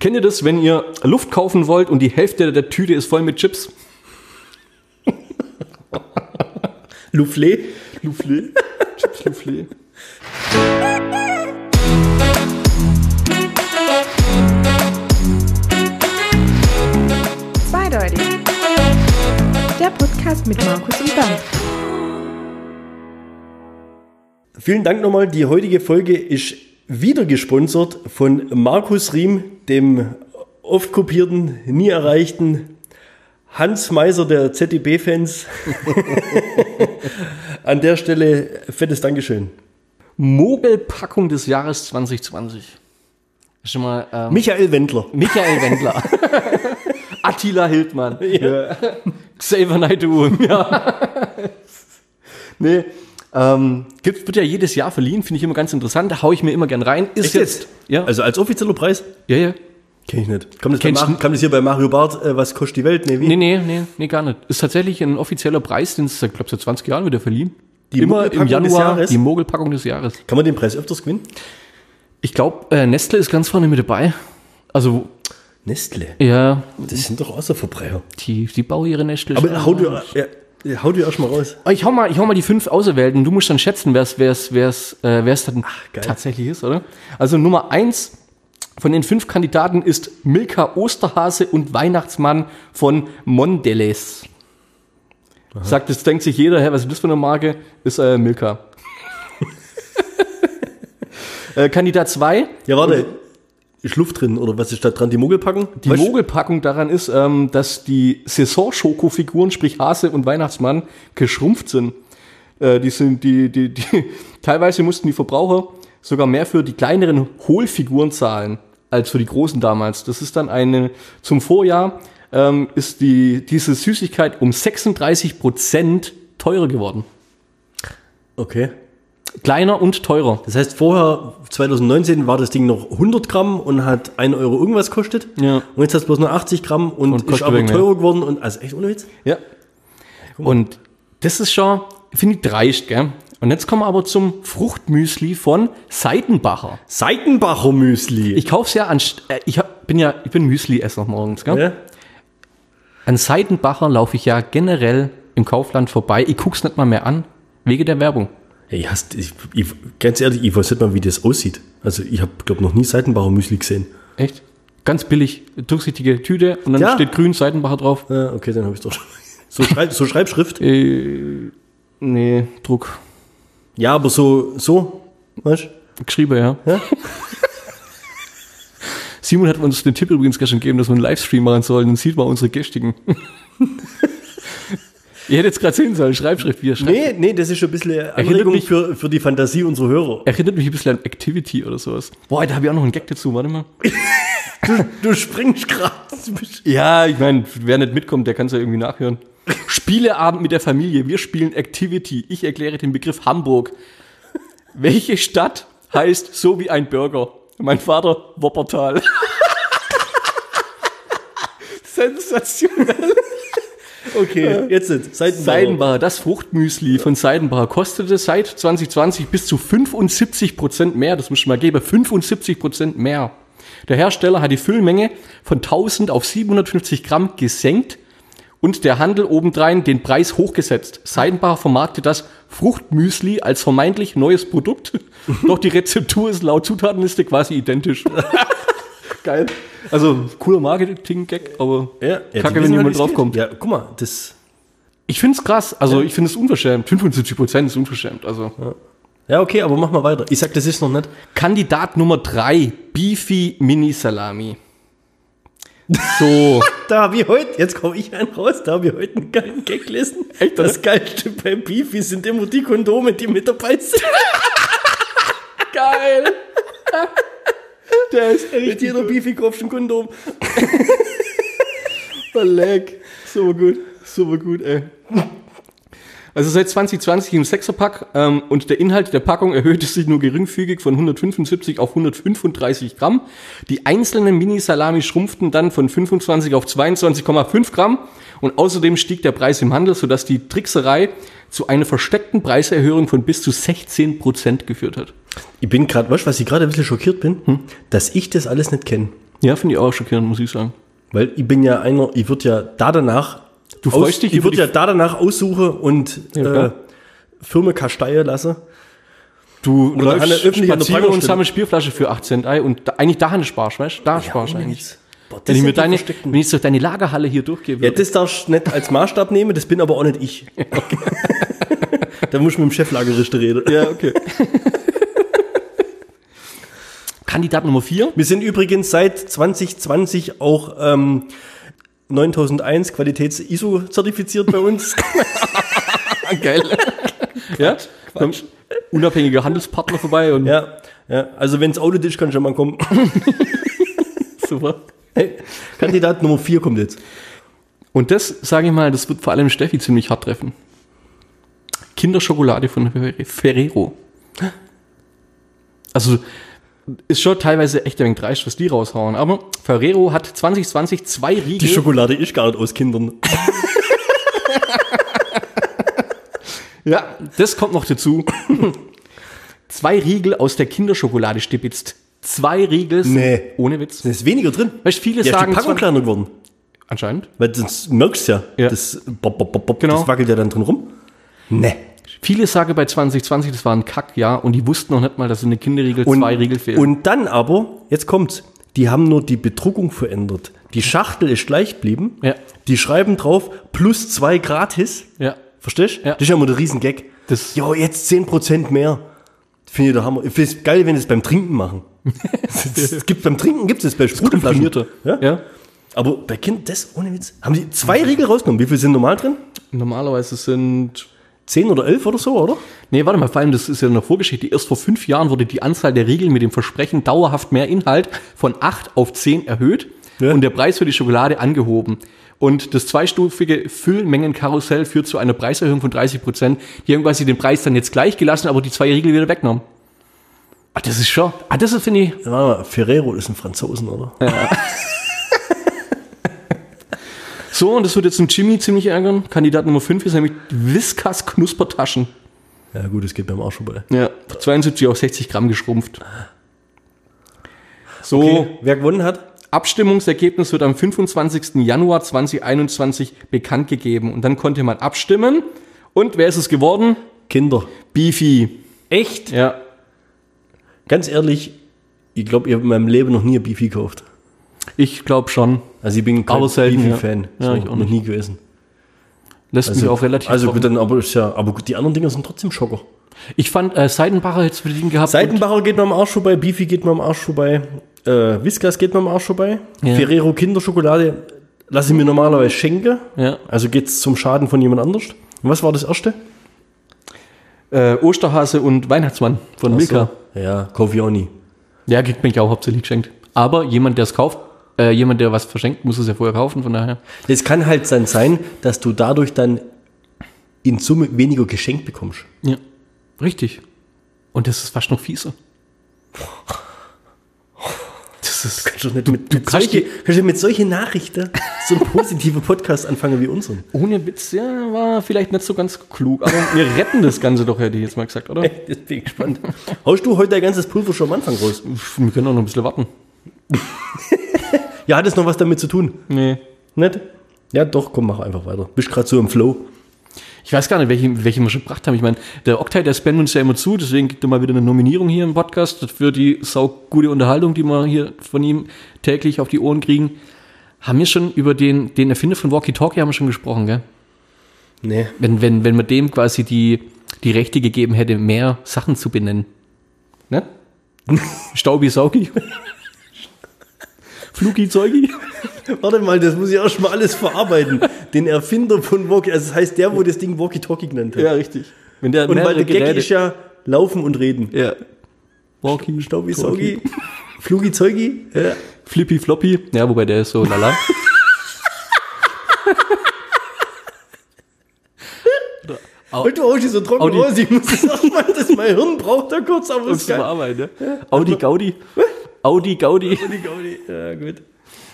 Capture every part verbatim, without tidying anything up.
Kennt ihr das, wenn ihr Luft kaufen wollt und die Hälfte der Tüte ist voll mit Chips? Soufflé? Soufflé? Chips Soufflé. Zweideutig. Der Podcast mit Markus und Bernd. Vielen Dank nochmal. Die heutige Folge ist wieder gesponsert von Markus Riem, dem oft kopierten, nie erreichten Hans Meiser der Z D B-Fans. An der Stelle fettes Dankeschön. Mogelpackung des Jahres zwanzig zwanzig. Schon mal, ähm, Michael Wendler. Michael Wendler. Attila Hildmann. Ja. Xavier Naidoo. Ja. Nee. Ähm, gibt, wird ja jedes Jahr verliehen, finde ich immer ganz interessant. Da haue ich mir immer gern rein. Ist Echt jetzt, jetzt? Ja. Also als offizieller Preis? Ja, ja. Kenn ich nicht. Kommt das, Kennst bei Mar- kam das hier bei Mario Barth, äh, was kostet die Welt? Nee, wie? Nee, nee, nee, nee, gar nicht. Ist tatsächlich ein offizieller Preis, den es, ich glaube, seit zwanzig Jahren wieder verliehen. Die Immer im Mogelpackung des Januar Jahres? die Mogelpackung des Jahres. Kann man den Preis öfters gewinnen? Ich glaube, äh, Nestle ist ganz vorne mit dabei. Also, Nestle? ja, Das sind doch Außerverbrecher. die, die bauen ihre Nestle. Aber hau dir, ja, hau dir erst mal raus. Ich hau mal, ich hau mal die fünf Auserwählten. Du musst dann schätzen, wer es wer's, wer's, äh, wer's dann geil. tatsächlich ist, oder? Also Nummer eins von den fünf Kandidaten ist Milka Osterhase und Weihnachtsmann von Mondelez. Aha. Sagt, das denkt sich jeder, hä, was ist das für eine Marke? Ist äh, Milka. äh, Kandidat zwei. Ja, warte. Ist Luft drin, oder was ist da dran? Die Mogelpackung? Die Weißt- Mogelpackung daran ist, ähm, dass die Saison-Schoko-Figuren, sprich Hase und Weihnachtsmann, geschrumpft sind. Äh, die sind, die, die, die, teilweise mussten die Verbraucher sogar mehr für die kleineren Hohlfiguren zahlen, als für die großen damals. Das ist dann eine, zum Vorjahr, ähm, ist die, diese Süßigkeit um sechsunddreißig Prozent teurer geworden. Okay. Kleiner und teurer. Das heißt, vorher, zwanzig neunzehn, war das Ding noch hundert Gramm und hat ein Euro irgendwas kostet. Ja. Und jetzt hat es bloß noch achtzig Gramm und, Und ist kostet aber wegen mehr. teurer geworden. Und, also echt ohne Witz? Ja. Und das ist schon, finde ich, dreist, gell? Und jetzt kommen wir aber zum Fruchtmüsli von Seidenbacher. Seitenbacher Müsli. Ich kauf's ja an, äh, ich hab, bin ja, ich bin Müsli-Esser morgens, gell? Ja? An Seidenbacher laufe ich ja generell im Kaufland vorbei. Ich guck's nicht mal mehr an, wegen der Werbung. Hey, hast, ich, ich, ganz ehrlich, ich weiß nicht mal, wie das aussieht. Also ich habe, glaube noch nie Seitenbacher Müsli gesehen. Echt? Ganz billig, durchsichtige Tüte und dann Ja. steht grün Seidenbacher drauf. Ja, okay, dann habe ich doch schon. So, Schreib, so Schreibschrift? Äh, nee, Druck. Ja, aber so, so, weißt du? Geschrieben, ja. Ja? Simon hat uns den Tipp übrigens gestern gegeben, dass wir einen Livestream machen sollen. Dann sieht man unsere Gästigen. Ihr hättet jetzt gerade sehen sollen, Schreibschrift, wie er schreibt. Nee, nee, das ist schon ein bisschen Erinnert Anregung mich- für, für die Fantasie unserer Hörer. Erinnert mich ein bisschen an Activity oder sowas. Boah, da habe ich auch noch einen Gag dazu, warte mal. Du, du springst gerade. Ja, ich meine, wer nicht mitkommt, der kann es ja irgendwie nachhören. Spieleabend mit der Familie, wir spielen Activity. Ich erkläre den Begriff Hamburg. Welche Stadt heißt so wie ein Burger? Mein Vater, Wuppertal. Sensationell. Okay, jetzt sind Seitenbacher. Seidenbacher, das Fruchtmüsli von Seidenbacher kostete seit zwanzig zwanzig bis zu fünfundsiebzig Prozent mehr. Das muss ich mal geben, fünfundsiebzig Prozent mehr. Der Hersteller hat die Füllmenge von tausend auf siebenhundertfünfzig Gramm gesenkt und der Handel obendrein den Preis hochgesetzt. Seidenbacher vermarktet das Fruchtmüsli als vermeintlich neues Produkt, doch die Rezeptur ist laut Zutatenliste quasi identisch. Geil. Also, cooler Marketing-Gag, aber Ja, ja, die kacke, wissen wenn halt, jemand wie's draufkommt. geht. Ja, guck mal, das. Ich find's krass, also ich finde es unverschämt. fünfundsiebzig Prozent ist unverschämt. Also. Ja, okay, aber mach mal weiter. Ich sag, das ist noch nicht. Kandidat Nummer drei, Beefy Mini Salami. So. Da hab ich heute, jetzt komme ich einen raus, da habe ich heute einen geilen Gag gelesen. Echt, Das oder? Geilste bei Beefy sind immer die Kondome, die mit dabei sind. Geil. Der ist Mit jeder Beefy kaufst du ein Kondom. verleck. Super gut. Super gut, ey. Also seit zwanzig zwanzig im Sechserpack ähm, und der Inhalt der Packung erhöhte sich nur geringfügig von hundertfünfundsiebzig auf hundertfünfunddreißig Gramm. Die einzelnen Mini-Salami schrumpften dann von fünfundzwanzig auf zweiundzwanzig Komma fünf Gramm und außerdem stieg der Preis im Handel, sodass die Trickserei zu einer versteckten Preiserhöhung von bis zu sechzehn Prozent geführt hat. Ich bin gerade, weißt du, was ich gerade ein bisschen schockiert bin? Hm? Dass ich das alles nicht kenne. Ja, finde ich auch schockierend, muss ich sagen. Weil ich bin ja einer, ich würde ja da danach, Du freust dich ich über würde die- ja da danach aussuchen und Ja, äh, klar. Firma Kasteie lassen. Du Oder eine läufst öffentliche spazieren und Unterbringungsstelle. sammelst Bierflasche für acht Cent ein und da, eigentlich da sparst, weißt du? Da sparst du ohne eigentlich. Witz. Boah, das Wenn ich, sind mir die deine, versteckten- wenn ich so deine Lagerhalle hier durchgehe Ja, würde. das darfst du nicht als Maßstab nehmen, das bin aber auch nicht ich. Da muss ich mit dem Cheflagerrichter reden. Ja, okay. Kandidat Nummer vier. Wir sind übrigens seit zwanzig zwanzig auch ähm, neuntausend Qualitäts-I S O-zertifiziert bei uns. Geil. Ja, kommt unabhängiger Handelspartner vorbei und Ja, ja, also wenn es Audit ist, kann schon mal kommen. super. Hey, Kandidat Nummer vier kommt jetzt. Und das, sage ich mal, das wird vor allem Steffi ziemlich hart treffen. Kinderschokolade von Ferrero. Also ist schon teilweise echt ein wenig dreist, was die raushauen. Aber Ferrero hat zwanzig zwanzig zwei Riegel. Die Schokolade ist gar nicht aus Kindern. Ja, das kommt noch dazu. Zwei Riegel aus der Kinderschokolade stibitzt. Zwei Riegel. sind- Nee. Ohne Witz. Da ist weniger drin. Weißt du, viele Ja, ist die sagen Packung zwar- kleiner geworden. anscheinend. Weil das merkst du ja. Ja. Das, bop, bop, bop, bop, Genau. das wackelt ja dann drin rum. Nee. Viele sagen bei zwanzig zwanzig, das war ein Kackjahr und die wussten noch nicht mal, dass in den Kinderriegel Und, zwei Riegel fehlen. und dann aber, jetzt kommt's, die haben nur die Bedruckung verändert. Die Schachtel ist gleich geblieben. Ja. Die schreiben drauf, plus zwei gratis. ja. Verstehst du? Ja. Das ist ja immer der Riesengag. Das- Jo, jetzt zehn Prozent mehr. Finde ich der Hammer. Ich finde es geil, wenn sie es beim Trinken machen. Es gibt beim Trinken gibt es bei Sprudelflaschen. Komprimierter. Ja? Ja. Aber bei Kind, das ohne Witz. Haben die zwei Riegel rausgenommen? Wie viel sind normal drin? Normalerweise sind. Zehn oder elf oder so, oder? Nee, warte mal, vor allem, das ist ja eine Vorgeschichte. Erst vor fünf Jahren wurde die Anzahl der Riegel mit dem Versprechen dauerhaft mehr Inhalt von acht auf zehn erhöht Ja. und der Preis für die Schokolade angehoben. Und das zweistufige Füllmengenkarussell führt zu einer Preiserhöhung von dreißig Prozent. Die haben quasi den Preis dann jetzt gleich gelassen, aber die zwei Riegel wieder weggenommen. Ah, das ist schon, ah, das ist, finde ich, Ja, warte mal, Ferrero ist ein Franzosen, oder? so, und das wird jetzt ein Jimmy ziemlich ärgern. Kandidat Nummer fünf ist nämlich Whiskas Knuspertaschen. Ja gut, es geht beim Arsch vorbei. Ja, von zweiundsiebzig auf sechzig Gramm geschrumpft. So, Okay, wer gewonnen hat? Abstimmungsergebnis wird am fünfundzwanzigsten Januar zweitausendeinundzwanzig bekannt gegeben. Und dann konnte man abstimmen. Und wer ist es geworden? Kinder. Beefy. Echt? Ja. Ganz ehrlich, ich glaube, ich habe in meinem Leben noch nie ein Beefy gekauft. Ich glaube schon. Also ich bin kein Aber selten, Beefy-Fan. ja. Ja, ich auch noch nicht. nie gewesen. Lässt mich auch relativ Also trocken. gut, dann aber ist ja, aber gut, die anderen Dinger sind trotzdem Schocker. Ich fand, äh, Seidenbacher hätte es verdient gehabt. Seidenbacher geht mir am Arsch vorbei, Beefy geht mir am Arsch vorbei, äh, Whiskas geht mir am Arsch vorbei, Ja. Ferrero Kinderschokolade lasse ich mir normalerweise schenken. Ja. Also geht's zum Schaden von jemand anders. Und was war das erste? Äh, Osterhase und Weihnachtsmann von Milka. So. Ja, kauf ich auch nie. Ja, kriegt mich auch hauptsächlich geschenkt. Aber jemand, der es kauft, äh, jemand, der was verschenkt, muss es ja vorher kaufen, von daher. Es kann halt dann sein, dass du dadurch dann in Summe weniger geschenkt bekommst. Ja. Richtig. Und das ist fast noch fieser. Das ist. Kannst du nicht mit, mit, kannst solche, kannst du mit solchen Nachrichten so einen positiven Podcast anfangen wie unseren? Ohne Witz, ja, war vielleicht nicht so ganz klug, aber wir retten das Ganze doch, hätte ich jetzt mal gesagt, oder? Jetzt bin ich gespannt. Haust du heute dein ganzes Pulver schon am Anfang raus? Wir können auch noch ein bisschen warten. Ja, hat es noch was damit zu tun? Nee. Nicht? Ja, doch, komm, mach einfach weiter. Bist gerade so im Flow. Ich weiß gar nicht, welche, welche wir schon gebracht haben. Ich meine, der Oktay, der spendet uns ja immer zu, deswegen gibt er mal wieder eine Nominierung hier im Podcast für die saugute Unterhaltung, die wir hier von ihm täglich auf die Ohren kriegen. Haben wir schon über den, den Erfinder von Walkie Talkie haben wir schon gesprochen, gell? Nee. Wenn, wenn, wenn man dem quasi die, die Rechte gegeben hätte, mehr Sachen zu benennen. Ne? Staubi Saugi. Flugi Zeugi. Warte mal, das muss ich auch schon mal alles verarbeiten. Den Erfinder von Walkie, also das heißt der, wo das Ding Walkie-Talkie genannt hat. Ja, richtig. Wenn der Und weil mehrere der Gag Geräte- ist ja Laufen und Reden. ja. Walkie, Staubi, Talkie. Saugi, Flugi, Zeugi. Ja. Flippy Floppy. Ja, wobei der ist so lala. Und du haust dich so trocken Audi. raus, ich muss das erstmal, das mein Hirn braucht da kurz, aber Und ist zum geil. Arbeiten, ne? Audi Gaudi. Audi Gaudi. Ja, gut.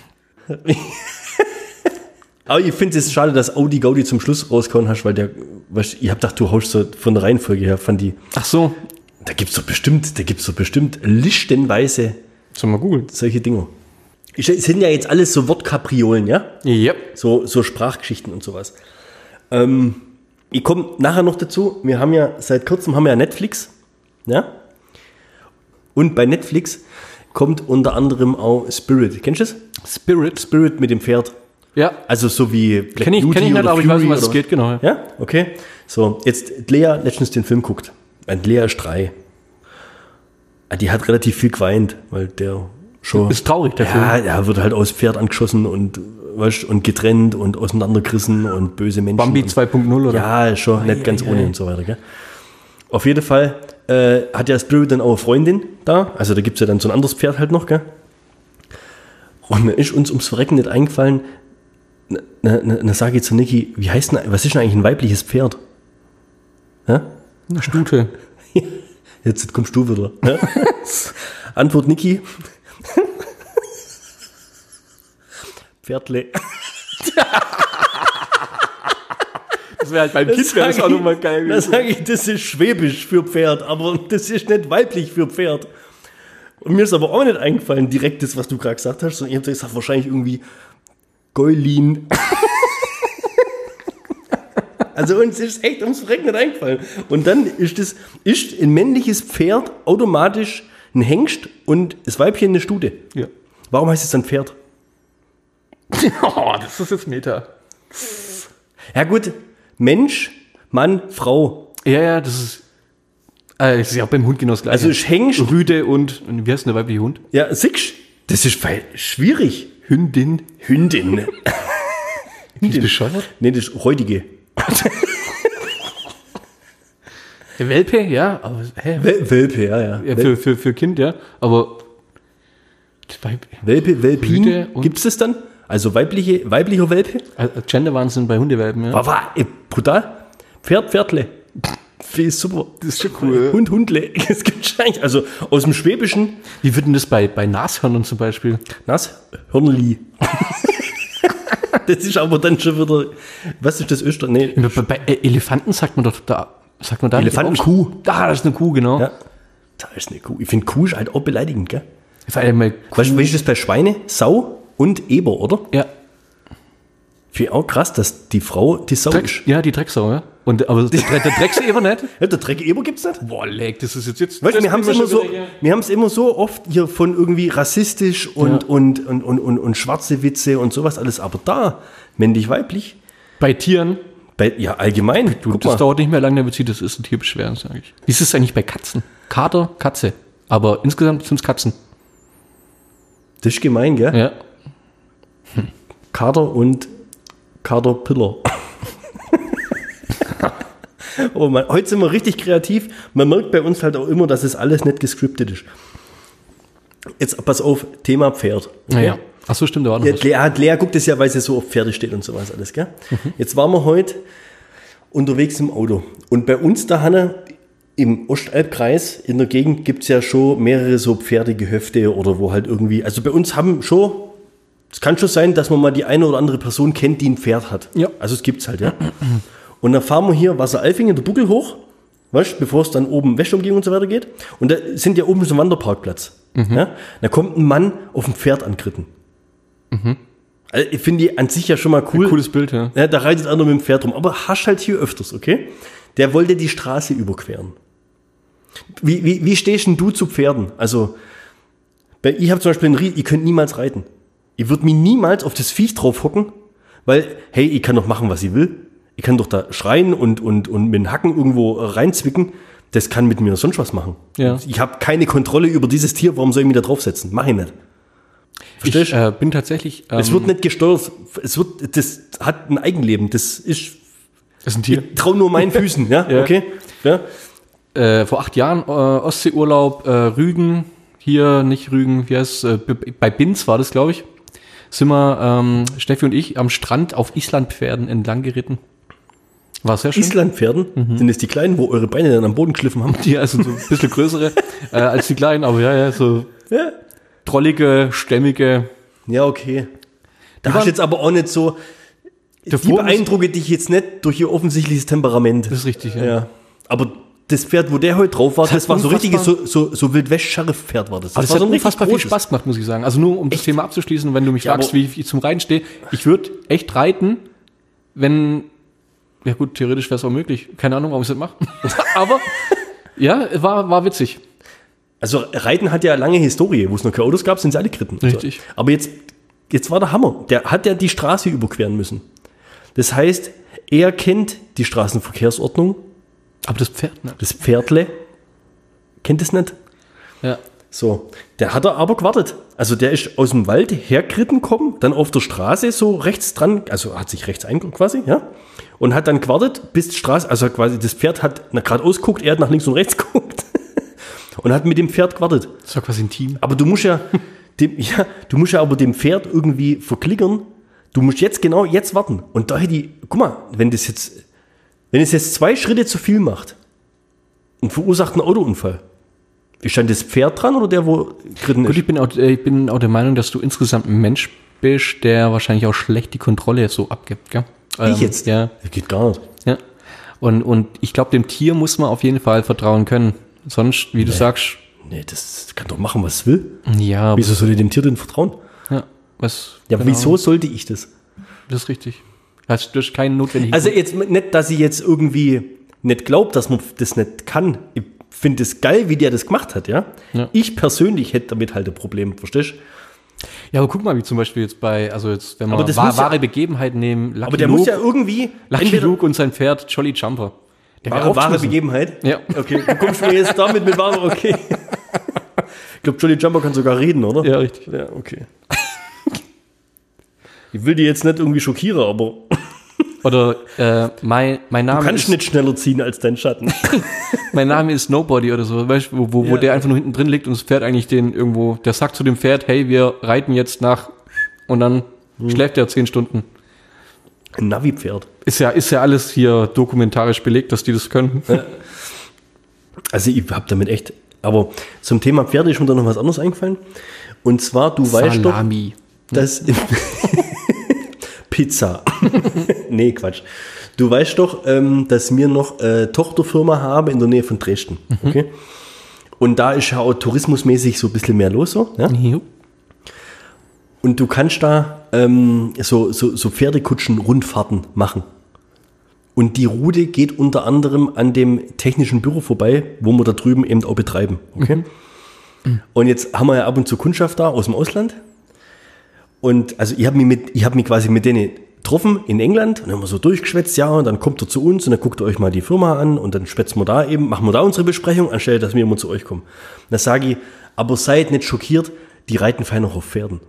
Aber ich finde es schade, dass Audi Gaudi zum Schluss rausgehauen hast, weil der, weißt, ich hab gedacht, du haust so von der Reihenfolge her, fand die, Ach so. da gibt's doch bestimmt, da gibt's doch bestimmt listenweise Sollen wir googeln? solche Dinger. Es sind ja jetzt alles so Wortkapriolen, ja? Ja. So, so Sprachgeschichten und sowas. Ähm, ich komme nachher noch dazu. Wir haben ja seit kurzem haben wir ja Netflix, ja? Und bei Netflix kommt unter anderem auch Spirit. Kennst du das? Spirit. Spirit mit dem Pferd. Ja. Also so wie Black Kenn ich, Beauty kenn ich nicht, oder aber ich weiß, um Fury was es oder- geht, genau. Ja, okay. So, jetzt Lea letztens den Film guckt. Ein Lea ist drei. Ah, die hat relativ viel geweint, weil der schon... Ist traurig, der ja, Film. er wird halt aus Pferd angeschossen und, weißt, und getrennt und auseinandergerissen und böse Menschen. Bambi und, zwei Punkt null, oder? Ja, schon nicht ganz ei, ohne ei. und so weiter. Gell? Auf jeden Fall äh, hat ja Spirit dann auch eine Freundin da. Also da gibt es ja dann so ein anderes Pferd halt noch. Gell? Und mir ist uns ums Verrecken nicht eingefallen, na, na, na, na sage ich zu Niki, wie heißt denn, was ist denn eigentlich ein weibliches Pferd? Ja? Eine Stute. Jetzt kommst du wieder. Ja? Antwort Niki. Pferdle. Das wäre halt beim Kind wäre das auch nochmal geil Da gewesen. sage ich, das ist schwäbisch für Pferd, aber das ist nicht weiblich für Pferd. Und mir ist aber auch nicht eingefallen, direkt das, was du gerade gesagt hast, sondern ich habe gesagt, wahrscheinlich irgendwie Goilin. Also uns ist echt ums Verrecken nicht eingefallen. Und dann ist das, ist ein männliches Pferd automatisch ein Hengst und das Weibchen eine Stute. Ja. Warum heißt es dann Pferd? Oh, das ist jetzt Meta. Ja gut, Mensch, Mann, Frau. Ja, ja, das ist. Äh, das ist ja auch beim Hund genau das gleiche. Also ist Hengst. Rüde und. und wie heißt denn der weibliche Hund? Ja, siehst du, das ist weil- schwierig. Hündin. Hündin. Die ist bescheuert. Nee, das ist räudige. Der Welpe, ja, aber hä? Wel- Welpe, ja, ja. Ja, Wel- für, für, für Kind, ja. Aber. das Weib- Welpe, Rüde Welpin. und- Gibt es das dann? Also weibliche, weiblicher Welpe? äh, Gender-Wahnsinn bei Hundewelpen, ja. War, war ey, brutal. Pferd, Pferdle. Die ist super. Das ist schon cool. Hund, Hundle. Das gibt's eigentlich. Also aus dem Schwäbischen. Wie wird denn das bei, bei Nashörnern zum Beispiel? Nass? Hörnli. Das ist aber dann schon wieder. Was ist das Öster? Nee. Bei, bei äh, Elefanten sagt man doch da. Sagt man da nicht Elefantenkuh. auch- Ah, das ist eine Kuh, genau. Ja. Da ist eine Kuh. Ich finde Kuh ist halt auch beleidigend, gell? Vor allem mal Kuh. Weißt du, weißt du das bei Schweine? Sau und Eber, oder? Ja. Finde ich auch krass, dass die Frau die Sau Dreck, ist. ja, die Drecksau, ja. Und, aber der, der Dreckseber nicht? Ja, der Dreck Eber gibt's nicht. Boah, leck, das ist jetzt. jetzt Weißt du, das wir haben es bringen immer so, schon wieder hier. wir haben es immer so oft hier von irgendwie rassistisch und, Ja. und, und, und, und, und schwarze Witze und sowas alles. Aber da, männlich, weiblich, Bei Tieren, bei, ja, allgemein. du, Guck das mal. dauert nicht mehr lange, damit sie das ist ein Tierbeschweren, sage ich. Wie ist es eigentlich bei Katzen? Kater, Katze. Aber insgesamt sind es Katzen. Das ist gemein, gell? Ja. Kater und Caterpillar. Oh Mann, heute sind wir richtig kreativ. Man merkt bei uns halt auch immer, dass es alles nicht gescriptet ist. Jetzt pass auf, Thema Pferd. Naja. Ach so, stimmt, da war noch Ja, was. Lea, hat- Lea guckt es ja, weil sie so auf Pferde steht und sowas alles, gell? Jetzt waren wir heute unterwegs im Auto. Und bei uns da, Hanna, im Ostalbkreis, in der Gegend gibt es ja schon mehrere so Pferdegehöfte oder wo halt irgendwie, also bei uns haben schon, es kann schon sein, dass man mal die eine oder andere Person kennt, die ein Pferd hat. Ja. Also es gibt's halt, ja. Und dann fahren wir hier Wasseralfingen, der Buckel hoch, weißt, bevor es dann oben Wäschumgehung und so weiter geht. Und da sind ja oben so ein Wanderparkplatz. Ja? Da kommt ein Mann auf dem Pferd angeritten. Also ich finde die an sich ja schon mal cool. Cooles Bild, ja. Ja, da reitet einer mit dem Pferd rum. Aber hast halt hier öfters, okay? Der wollte die Straße überqueren. Wie, wie, wie stehst denn du zu Pferden? Also, bei, ich habe zum Beispiel einen Rie, ich könnte niemals reiten. Ich würde mich niemals auf das Viech drauf hocken, weil, hey, ich kann doch machen, was ich will. Ich kann doch da schreien und, und, und mit den Hacken irgendwo äh, reinzwicken. Das kann mit mir sonst was machen. Ja. Ich habe keine Kontrolle über dieses Tier, warum soll ich mich da draufsetzen? Mach ich nicht. Verstehst Ich äh, bin tatsächlich. Ähm, Es wird nicht gesteuert, es wird, das hat ein Eigenleben, das ist, das ist ein Tier. ich trau nur meinen Füßen, ja, Ja. okay? Ja. Äh, vor acht Jahren äh, Ostseeurlaub, äh, Rügen, hier nicht Rügen, wie heißt äh, b- bei Binz war das, glaube ich, sind wir, ähm, Steffi und ich, am Strand auf Islandpferden entlang geritten. War sehr schön. Islandpferden, sind das die kleinen, wo eure Beine dann am Boden geschliffen haben? Die also so ein bisschen größere äh, als die kleinen, aber ja, ja, so Ja. drollige, stämmige. Ja, okay. Da Die hast waren- du jetzt aber auch nicht so, Der die Fokus- beeindrucke dich jetzt nicht durch ihr offensichtliches Temperament. Das ist richtig, ja. Ja. Aber das Pferd, wo der heute drauf war, das, Das war hat so richtiges, unfassbar- so, so, so Wildwest-Sheriff-Pferd war das. Aber das war hat so ein richtig unfassbar viel großes. Spaß gemacht, muss ich sagen. Also nur um das Thema abzuschließen, wenn du mich Ja, fragst, aber- wie ich zum Reiten stehe. Ich würde echt reiten, wenn, ja gut, theoretisch wäre es auch möglich. Keine Ahnung, warum ich das mache. Aber ja, war, war witzig. Also Reiten hat ja lange Historie, wo es noch keine Autos gab, sind sie alle geritten. Richtig. So. Aber jetzt, jetzt war der Hammer. Der hat ja die Straße überqueren müssen. Das heißt, er kennt die Straßenverkehrsordnung. Aber das Pferd, ne? Das Pferdle kennt es nicht. Ja. So, der hat er aber gewartet. Also der ist aus dem Wald hergeritten kommen, dann auf der Straße so rechts dran, also hat sich rechts eingeguckt quasi, ja, und hat dann gewartet, bis die Straße, also quasi das Pferd hat geradeaus geguckt, er hat nach links und rechts geguckt und hat mit dem Pferd gewartet. Das war quasi ein Team. Aber du musst ja, dem, ja, du musst ja aber dem Pferd irgendwie verklickern. Du musst jetzt genau jetzt warten. Und da hätte ich, guck mal, wenn das jetzt, wenn es jetzt zwei Schritte zu viel macht und verursacht einen Autounfall, ist dann das Pferd dran oder der, wo geritten Gut, ist? ich bin, auch, äh, ich bin auch der Meinung, dass du insgesamt ein Mensch bist, der wahrscheinlich auch schlecht die Kontrolle so abgibt, gell? Ähm, Ich jetzt? Ja. Das geht gar nicht. Ja. Und, und ich glaube, dem Tier muss man auf jeden Fall vertrauen können. Sonst, wie du sagst, Nee, das kann doch machen, was es will. ja, aber- Wieso soll ich dem Tier denn vertrauen? ja, was, Ja, genau, wieso sollte ich das? Das ist richtig. Hast du hast keinen notwendigen Also jetzt nicht, dass ich jetzt irgendwie nicht glaube, dass man das nicht kann. Ich finde es geil, wie der das gemacht hat, ja? Ja. Ich persönlich hätte damit halt ein Problem, verstehst du? Ja, aber guck mal, wie zum Beispiel jetzt bei, also jetzt, wenn wir Aber das wa- muss ja- wahre Begebenheiten nehmen, Lucky Aber der Luke, muss ja irgendwie Lucky entweder Luke und sein Pferd Jolly Jumper. Der wäre wahre, wahre aufgeschmissen. Begebenheit. Ja. Okay, du kommst mir jetzt damit mit wahre, okay. Ich glaube, Jolly Jumper kann sogar reden, oder? Ja, richtig. Ja, okay. Ich will die jetzt nicht irgendwie schockieren, aber Oder äh, mein, mein du Name kannst ist nicht schneller ziehen als dein Schatten. mein Name ist Nobody oder so, weißt du, wo, wo, wo Ja. der einfach nur hinten drin liegt und das Pferd eigentlich den irgendwo, der sagt zu dem Pferd, hey, wir reiten jetzt nach und dann Hm. schläft er zehn Stunden. Ein Navi-Pferd. Ist ja, ist ja alles hier dokumentarisch belegt, dass die das können. Also ich habe damit echt, aber zum Thema Pferde ist mir da noch was anderes eingefallen. Und zwar, du weißt doch, Salami. dass Pizza. Nee, Quatsch. Du weißt doch, ähm, dass wir noch äh, Tochterfirma haben in der Nähe von Dresden. Okay? Und da ist ja auch tourismusmäßig so ein bisschen mehr los. So, ja? Jo. Und du kannst da ähm, so, so, so Pferdekutschen-Rundfahrten machen. Und die Route geht unter anderem an dem technischen Büro vorbei, wo wir da drüben eben auch betreiben. Okay? Mhm. Und jetzt haben wir ja ab und zu Kundschaft da aus dem Ausland. Und also ich habe mich, mit, ich hab mich quasi mit denen getroffen in England und dann haben wir so durchgeschwätzt, ja, und dann kommt er zu uns und dann guckt ihr euch mal die Firma an und dann schwätzen wir da eben, machen wir da unsere Besprechung, anstelle, dass wir immer zu euch kommen. Und dann sage ich, aber seid nicht schockiert, die reiten fein noch auf Pferden.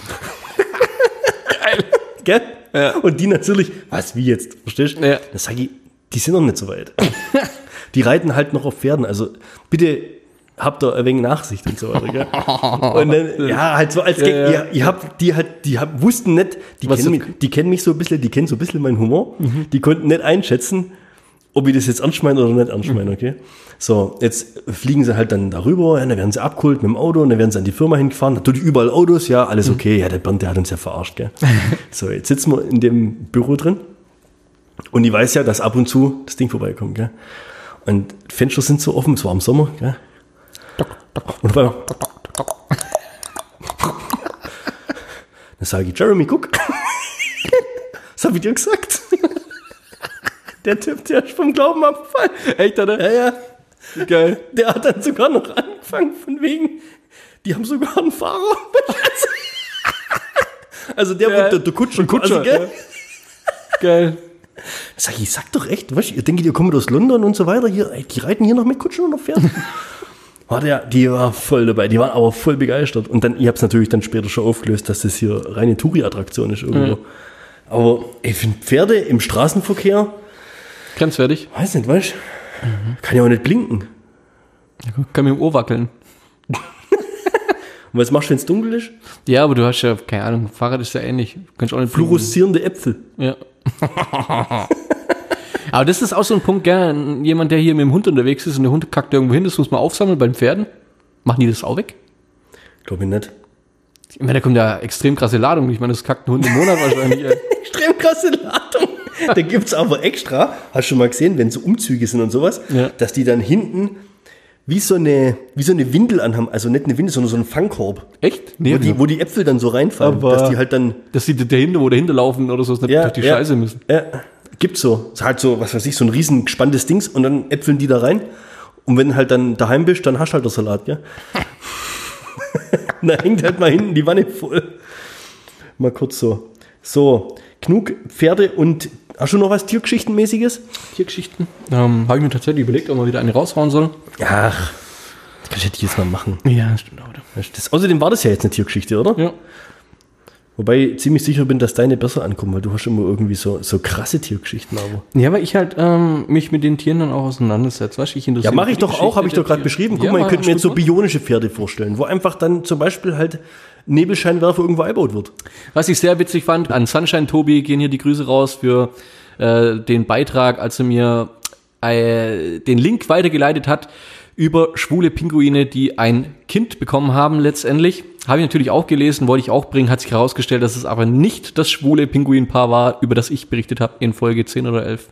Geil. Gell? Ja. Und die natürlich, was, wie jetzt, verstehst du? Ja. Dann sage ich, die sind noch nicht so weit. Die reiten halt noch auf Pferden, also bitte habt ihr ein wenig Nachsicht und so weiter, gell? Und dann, ja, halt so als Gag, Ja, ja. ihr, ihr habt, die halt, die hab, wussten nicht, die Was kennen, das- mich, die kennen mich so ein bisschen, die kennen so ein bisschen meinen Humor, die konnten nicht einschätzen, ob ich das jetzt ernst meine oder nicht ernst meine, okay? So, jetzt fliegen sie halt dann darüber, ja, dann werden sie abgeholt mit dem Auto und dann werden sie an die Firma hingefahren, natürlich überall Autos, ja, alles okay, ja, der Bernd, der hat uns ja verarscht, gell? So, jetzt sitzen wir in dem Büro drin und ich weiß ja, dass ab und zu das Ding vorbeikommt, gell? Und die Fenster sind so offen, es war im Sommer, gell? Und auf einmal, dann sage ich, Jeremy, guck. Was habe ich dir gesagt? Der Typ, der ist vom Glauben abgefallen. Echt, oder? Ja, ja. Geil. Der hat dann sogar noch angefangen, von wegen, die haben sogar einen Fahrer. Also der, Ja, der, der Kutscher, Kutscher, quasi, gell? Geil. Sag ich, sag doch echt, weißt, ihr denkt, ihr kommt aus London und so weiter, hier, ey, die reiten hier noch mit Kutschen und auf Pferden. War der, die war voll dabei, die waren aber voll begeistert. Und dann, ich habe es natürlich dann später schon aufgelöst, dass das hier reine Touri-Attraktion ist irgendwo. Mhm. Aber ich finde Pferde im Straßenverkehr, Grenzwertig. weiß nicht, weißt, kann ja auch nicht blinken. Kann mit dem Ohr wackeln. Und was machst du, wenn es dunkel ist? Ja, aber du hast ja, keine Ahnung, Fahrrad ist ja ähnlich. Du kannst auch nicht blinken. Fluoreszierende Äpfel. Ja. Aber das ist auch so ein Punkt, gell? Jemand, der hier mit dem Hund unterwegs ist und der Hund kackt irgendwo hin, das muss man aufsammeln bei den Pferden. Machen die das auch weg? Glaube ich nicht. Ich meine, da kommt ja extrem krasse Ladung. Ich meine, das kackt ein Hund im Monat wahrscheinlich. Ey. Extrem krasse Ladung. Da gibt's aber extra, hast du schon mal gesehen, wenn so Umzüge sind und sowas, Ja. dass die dann hinten wie so eine, wie so eine Windel anhaben. Also nicht eine Windel, sondern so einen Fangkorb. Echt? Wo die, wo die Äpfel dann so reinfallen. Aber- dass die halt dann, dass die dahinter, wo dahinter laufen oder so, nicht ja, durch die ja, Scheiße müssen. Ja, gibt's so. Ist halt so, was weiß ich, so ein riesen gespanntes Dings und dann äpfeln die da rein. Und wenn du halt dann daheim bist, dann hast du halt den Salat, ja. Da hängt halt mal hinten die Wanne voll. Mal kurz so. So, genug Pferde und hast du noch was Tiergeschichtenmäßiges? Tiergeschichten. Ähm, habe ich mir tatsächlich überlegt, ob man wieder eine raushauen soll. Ach, das kann ich jetzt mal machen. Ja, stimmt auch. Das, außerdem war das ja jetzt eine Tiergeschichte, oder? Ja. Wobei ich ziemlich sicher bin, dass deine besser ankommen, weil du hast immer irgendwie so, so krasse Tiergeschichten. Aber. Ja, weil ich halt ähm, mich mit den Tieren dann auch auseinandersetze. Weißt du, ich Ja, interessiere mache mich ich für die doch auch, habe ich Geschichte doch gerade der beschrieben. Tiere. Guck mal, Ja, ihr könnt mir jetzt so stimmt. bionische Pferde vorstellen, wo einfach dann zum Beispiel halt Nebelscheinwerfer irgendwo eingebaut wird. Was ich sehr witzig fand, an Sunshine Tobi gehen hier die Grüße raus für äh, den Beitrag, als er mir äh, den Link weitergeleitet hat über schwule Pinguine, die ein Kind bekommen haben letztendlich. Habe ich natürlich auch gelesen, wollte ich auch bringen, hat sich herausgestellt, dass es aber nicht das schwule Pinguinpaar war, über das ich berichtet habe in Folge zehn oder elf.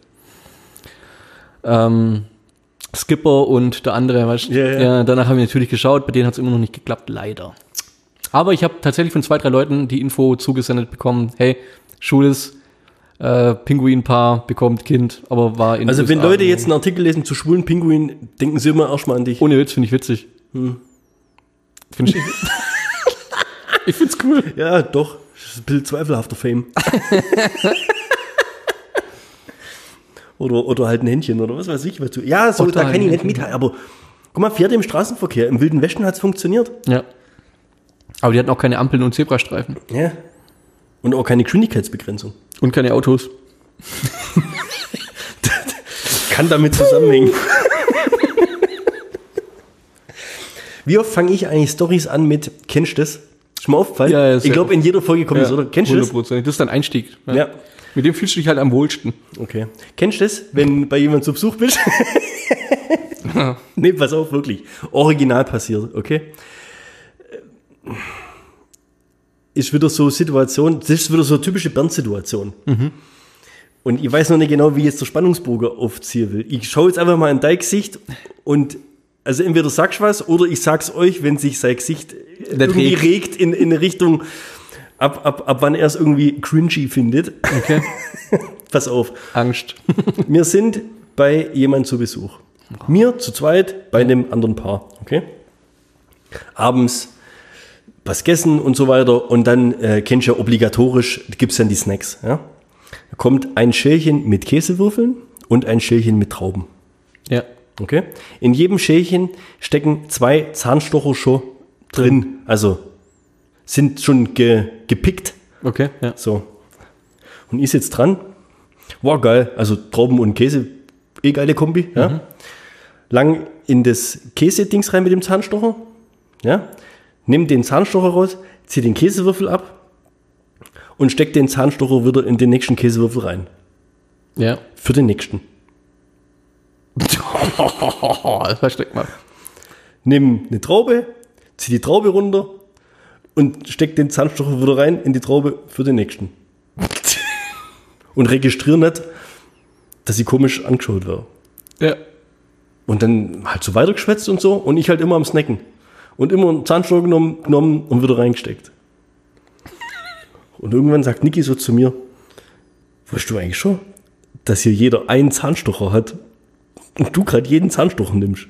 Ähm, Skipper und der andere, weißt du? Ja, ja. Ja, danach habe ich natürlich geschaut, bei denen hat es immer noch nicht geklappt, leider. Aber ich habe tatsächlich von zwei, drei Leuten die Info zugesendet bekommen, hey, schwules äh, Pinguinpaar bekommt Kind, aber war in Also den wenn U S A Leute jetzt einen Artikel lesen zu schwulen Pinguinen, denken sie immer erstmal an dich. ohne Witz, finde ich witzig. Hm. Finde ich. Ich find's cool. Ja, doch. Das ist ein bisschen zweifelhafter Fame. oder, oder halt ein Händchen oder was weiß ich. Was du, ja, so, Auch da da kann ich ein nicht mithalten. Aber guck mal, Pferde im Straßenverkehr. Im Wilden Westen hat's funktioniert. Ja. Aber die hatten auch keine Ampeln und Zebrastreifen. Ja. Und auch keine Geschwindigkeitsbegrenzung. Und keine Autos. Kann damit zusammenhängen. Wie oft fange ich eigentlich Storys an mit, kennst du das? Ist mir aufgefallen? Ja, ja, ich sehr glaube, in jeder Folge kommt das, oder? Kennst du das? hundert Prozent. Das ist dein Einstieg. Ja. Mit dem fühlst du dich halt am wohlsten. Okay. Kennst du das, wenn bei jemandem zu Besuch bist? Nee, pass auf, wirklich. Original passiert, okay? Ist wieder so Situation, das ist wieder so eine typische Bernd-Situation. Mhm. Und ich weiß noch nicht genau, wie ich jetzt der Spannungsbogen aufziehen will. Ich schaue jetzt einfach mal in dein Gesicht und also entweder sagst du was oder ich sag's euch, wenn sich sein Gesicht irgendwie regt. regt in, in eine Richtung, ab, ab, ab wann er es irgendwie cringy findet. Okay. Pass auf. Angst. Wir sind bei jemandem zu Besuch. Wir zu zweit bei einem anderen Paar. Okay? Abends was gegessen und so weiter. Und dann äh, kennst du ja obligatorisch, gibt's dann die Snacks. Ja? Da kommt ein Schälchen mit Käsewürfeln und ein Schälchen mit Trauben. Ja. Okay? In jedem Schälchen stecken zwei Zahnstocher schon drin. Also sind schon ge, gepickt. Okay. Ja. So. Und ist jetzt dran. War geil. Also Trauben und Käse, eh geile Kombi. Ja. Mhm. Lang in das Käse-Dings rein mit dem Zahnstocher. Ja. Nimm den Zahnstocher raus, zieh den Käsewürfel ab und steck den Zahnstocher wieder in den nächsten Käsewürfel rein. Ja. Für den nächsten. Das versteckt mal. Nimm eine Traube, zieh die Traube runter und steck den Zahnstocher wieder rein in die Traube für den nächsten. Und registriere nicht, dass sie komisch angeschaut wird. Ja. Und dann halt so weitergeschwätzt und so und ich halt immer am Snacken. Und immer einen Zahnstocher genommen, genommen und wieder reingesteckt. Und irgendwann sagt Niki so zu mir, weißt du eigentlich schon, dass hier jeder einen Zahnstocher hat und du gerade jeden Zahnstocher nimmst?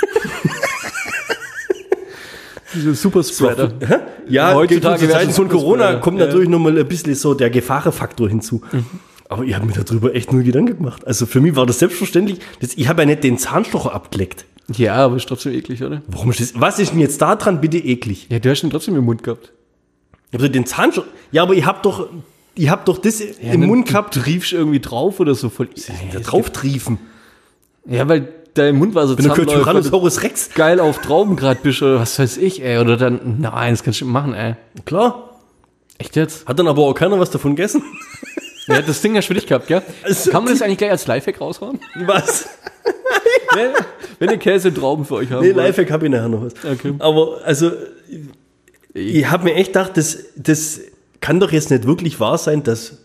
Diese Superspreader. Hä? Ja, Heutzutage zu wäre Zeiten es von Corona Superspreader. kommt Ja. natürlich nochmal ein bisschen so der Gefahrenfaktor hinzu. Mhm. Aber ich habe mir darüber echt nur Gedanken gemacht. Also für mich war das selbstverständlich. Das, ich habe ja nicht den Zahnstocher abgeleckt. Ja, aber ist trotzdem eklig, oder? Warum ist das? Was ist denn jetzt da dran bitte eklig? Ja, du hast ihn trotzdem im Mund gehabt. Also den Zahnstocher. Ja, aber ich hab doch, ich hab doch das im dann- Mund gehabt. Du triefst irgendwie drauf oder so voll. Da drauf triefen. Ja, weil dein Mund war so Wenn du zahnläufig, weil du Tyrannosaurus Rex. geil auf Trauben gerade bist oder was weiß ich, ey. Oder dann, nein, das kannst du nicht machen, ey. Klar. Echt jetzt? Hat dann aber auch keiner was davon gegessen. Ja, das Ding hast du für dich gehabt, gell? Also, Kann man das eigentlich gleich als Lifehack raushauen? Was? wenn, wenn ihr Käse und Trauben für euch haben Nee, wollt. Lifehack habe ich nachher noch was. Okay. Aber also, ich habe mir echt gedacht, das, das kann doch jetzt nicht wirklich wahr sein, dass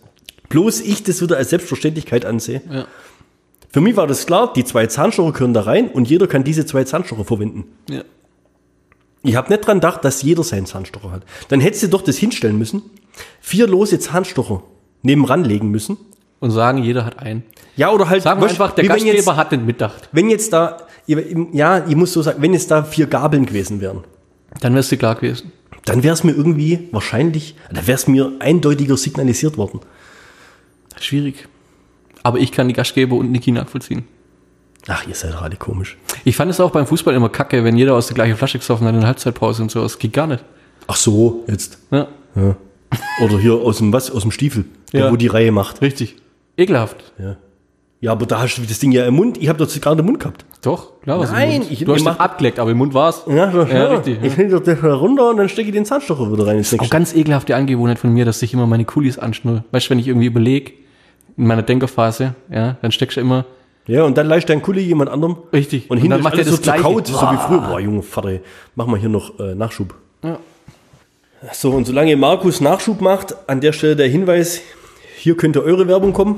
bloß ich das wieder als Selbstverständlichkeit ansehe. Ja. Für mich war das klar, die zwei Zahnstocher können da rein und jeder kann diese zwei Zahnstocher verwenden. Ja. Ich habe nicht dran gedacht, dass jeder seinen Zahnstocher hat. Dann hättest du doch das hinstellen müssen, vier lose Zahnstocher nebenan legen müssen. Und sagen, jeder hat einen. Ja, oder halt, Sagen wir weißt, einfach, der wie wenn Gastgeber jetzt, hat den mitdacht. wenn jetzt da, ja, ich muss so sagen, wenn jetzt da vier Gabeln gewesen wären, Dann wärst du klar gewesen. dann wäre es mir irgendwie wahrscheinlich, da wäre es mir eindeutiger signalisiert worden. Schwierig. Aber ich kann die Gastgeber und Niki nachvollziehen. Ach, ihr seid doch alle komisch. Ich fand es auch beim Fußball immer kacke, wenn jeder aus der gleichen Flasche gesoffen hat in der Halbzeitpause und so. Das geht gar nicht. Ach so, jetzt. Ja, Ja. Oder hier aus dem, was, aus dem Stiefel, Ja. der, wo die Reihe macht. richtig. Ekelhaft. Ja. Ja, aber da hast du das Ding ja im Mund. Ich habe doch gerade den Mund gehabt. Doch, klar. was im Nein, Mund. ich- du hast ich den mach- abgeleckt, aber im Mund war's. Ja, ja, Ja, richtig, ja. Ich nehme das da runter und dann stecke ich den Zahnstocher wieder rein. Auch ganz ekelhafte Angewohnheit von mir, dass ich immer meine Kulis anschnurre. Weißt du, wenn ich irgendwie überlege, in meiner Denkerphase, ja, dann steckst du immer Ja, und dann leist dein Kuli jemand anderem. richtig. Und, hinten dann ist macht er alles das so Gleiche. zerkaut, so wie früher. Boah, Junge, Vater, ey, mach mal hier noch äh, Nachschub. Ja. So, und solange Markus Nachschub macht, an der Stelle der Hinweis, hier könnte eure Werbung kommen.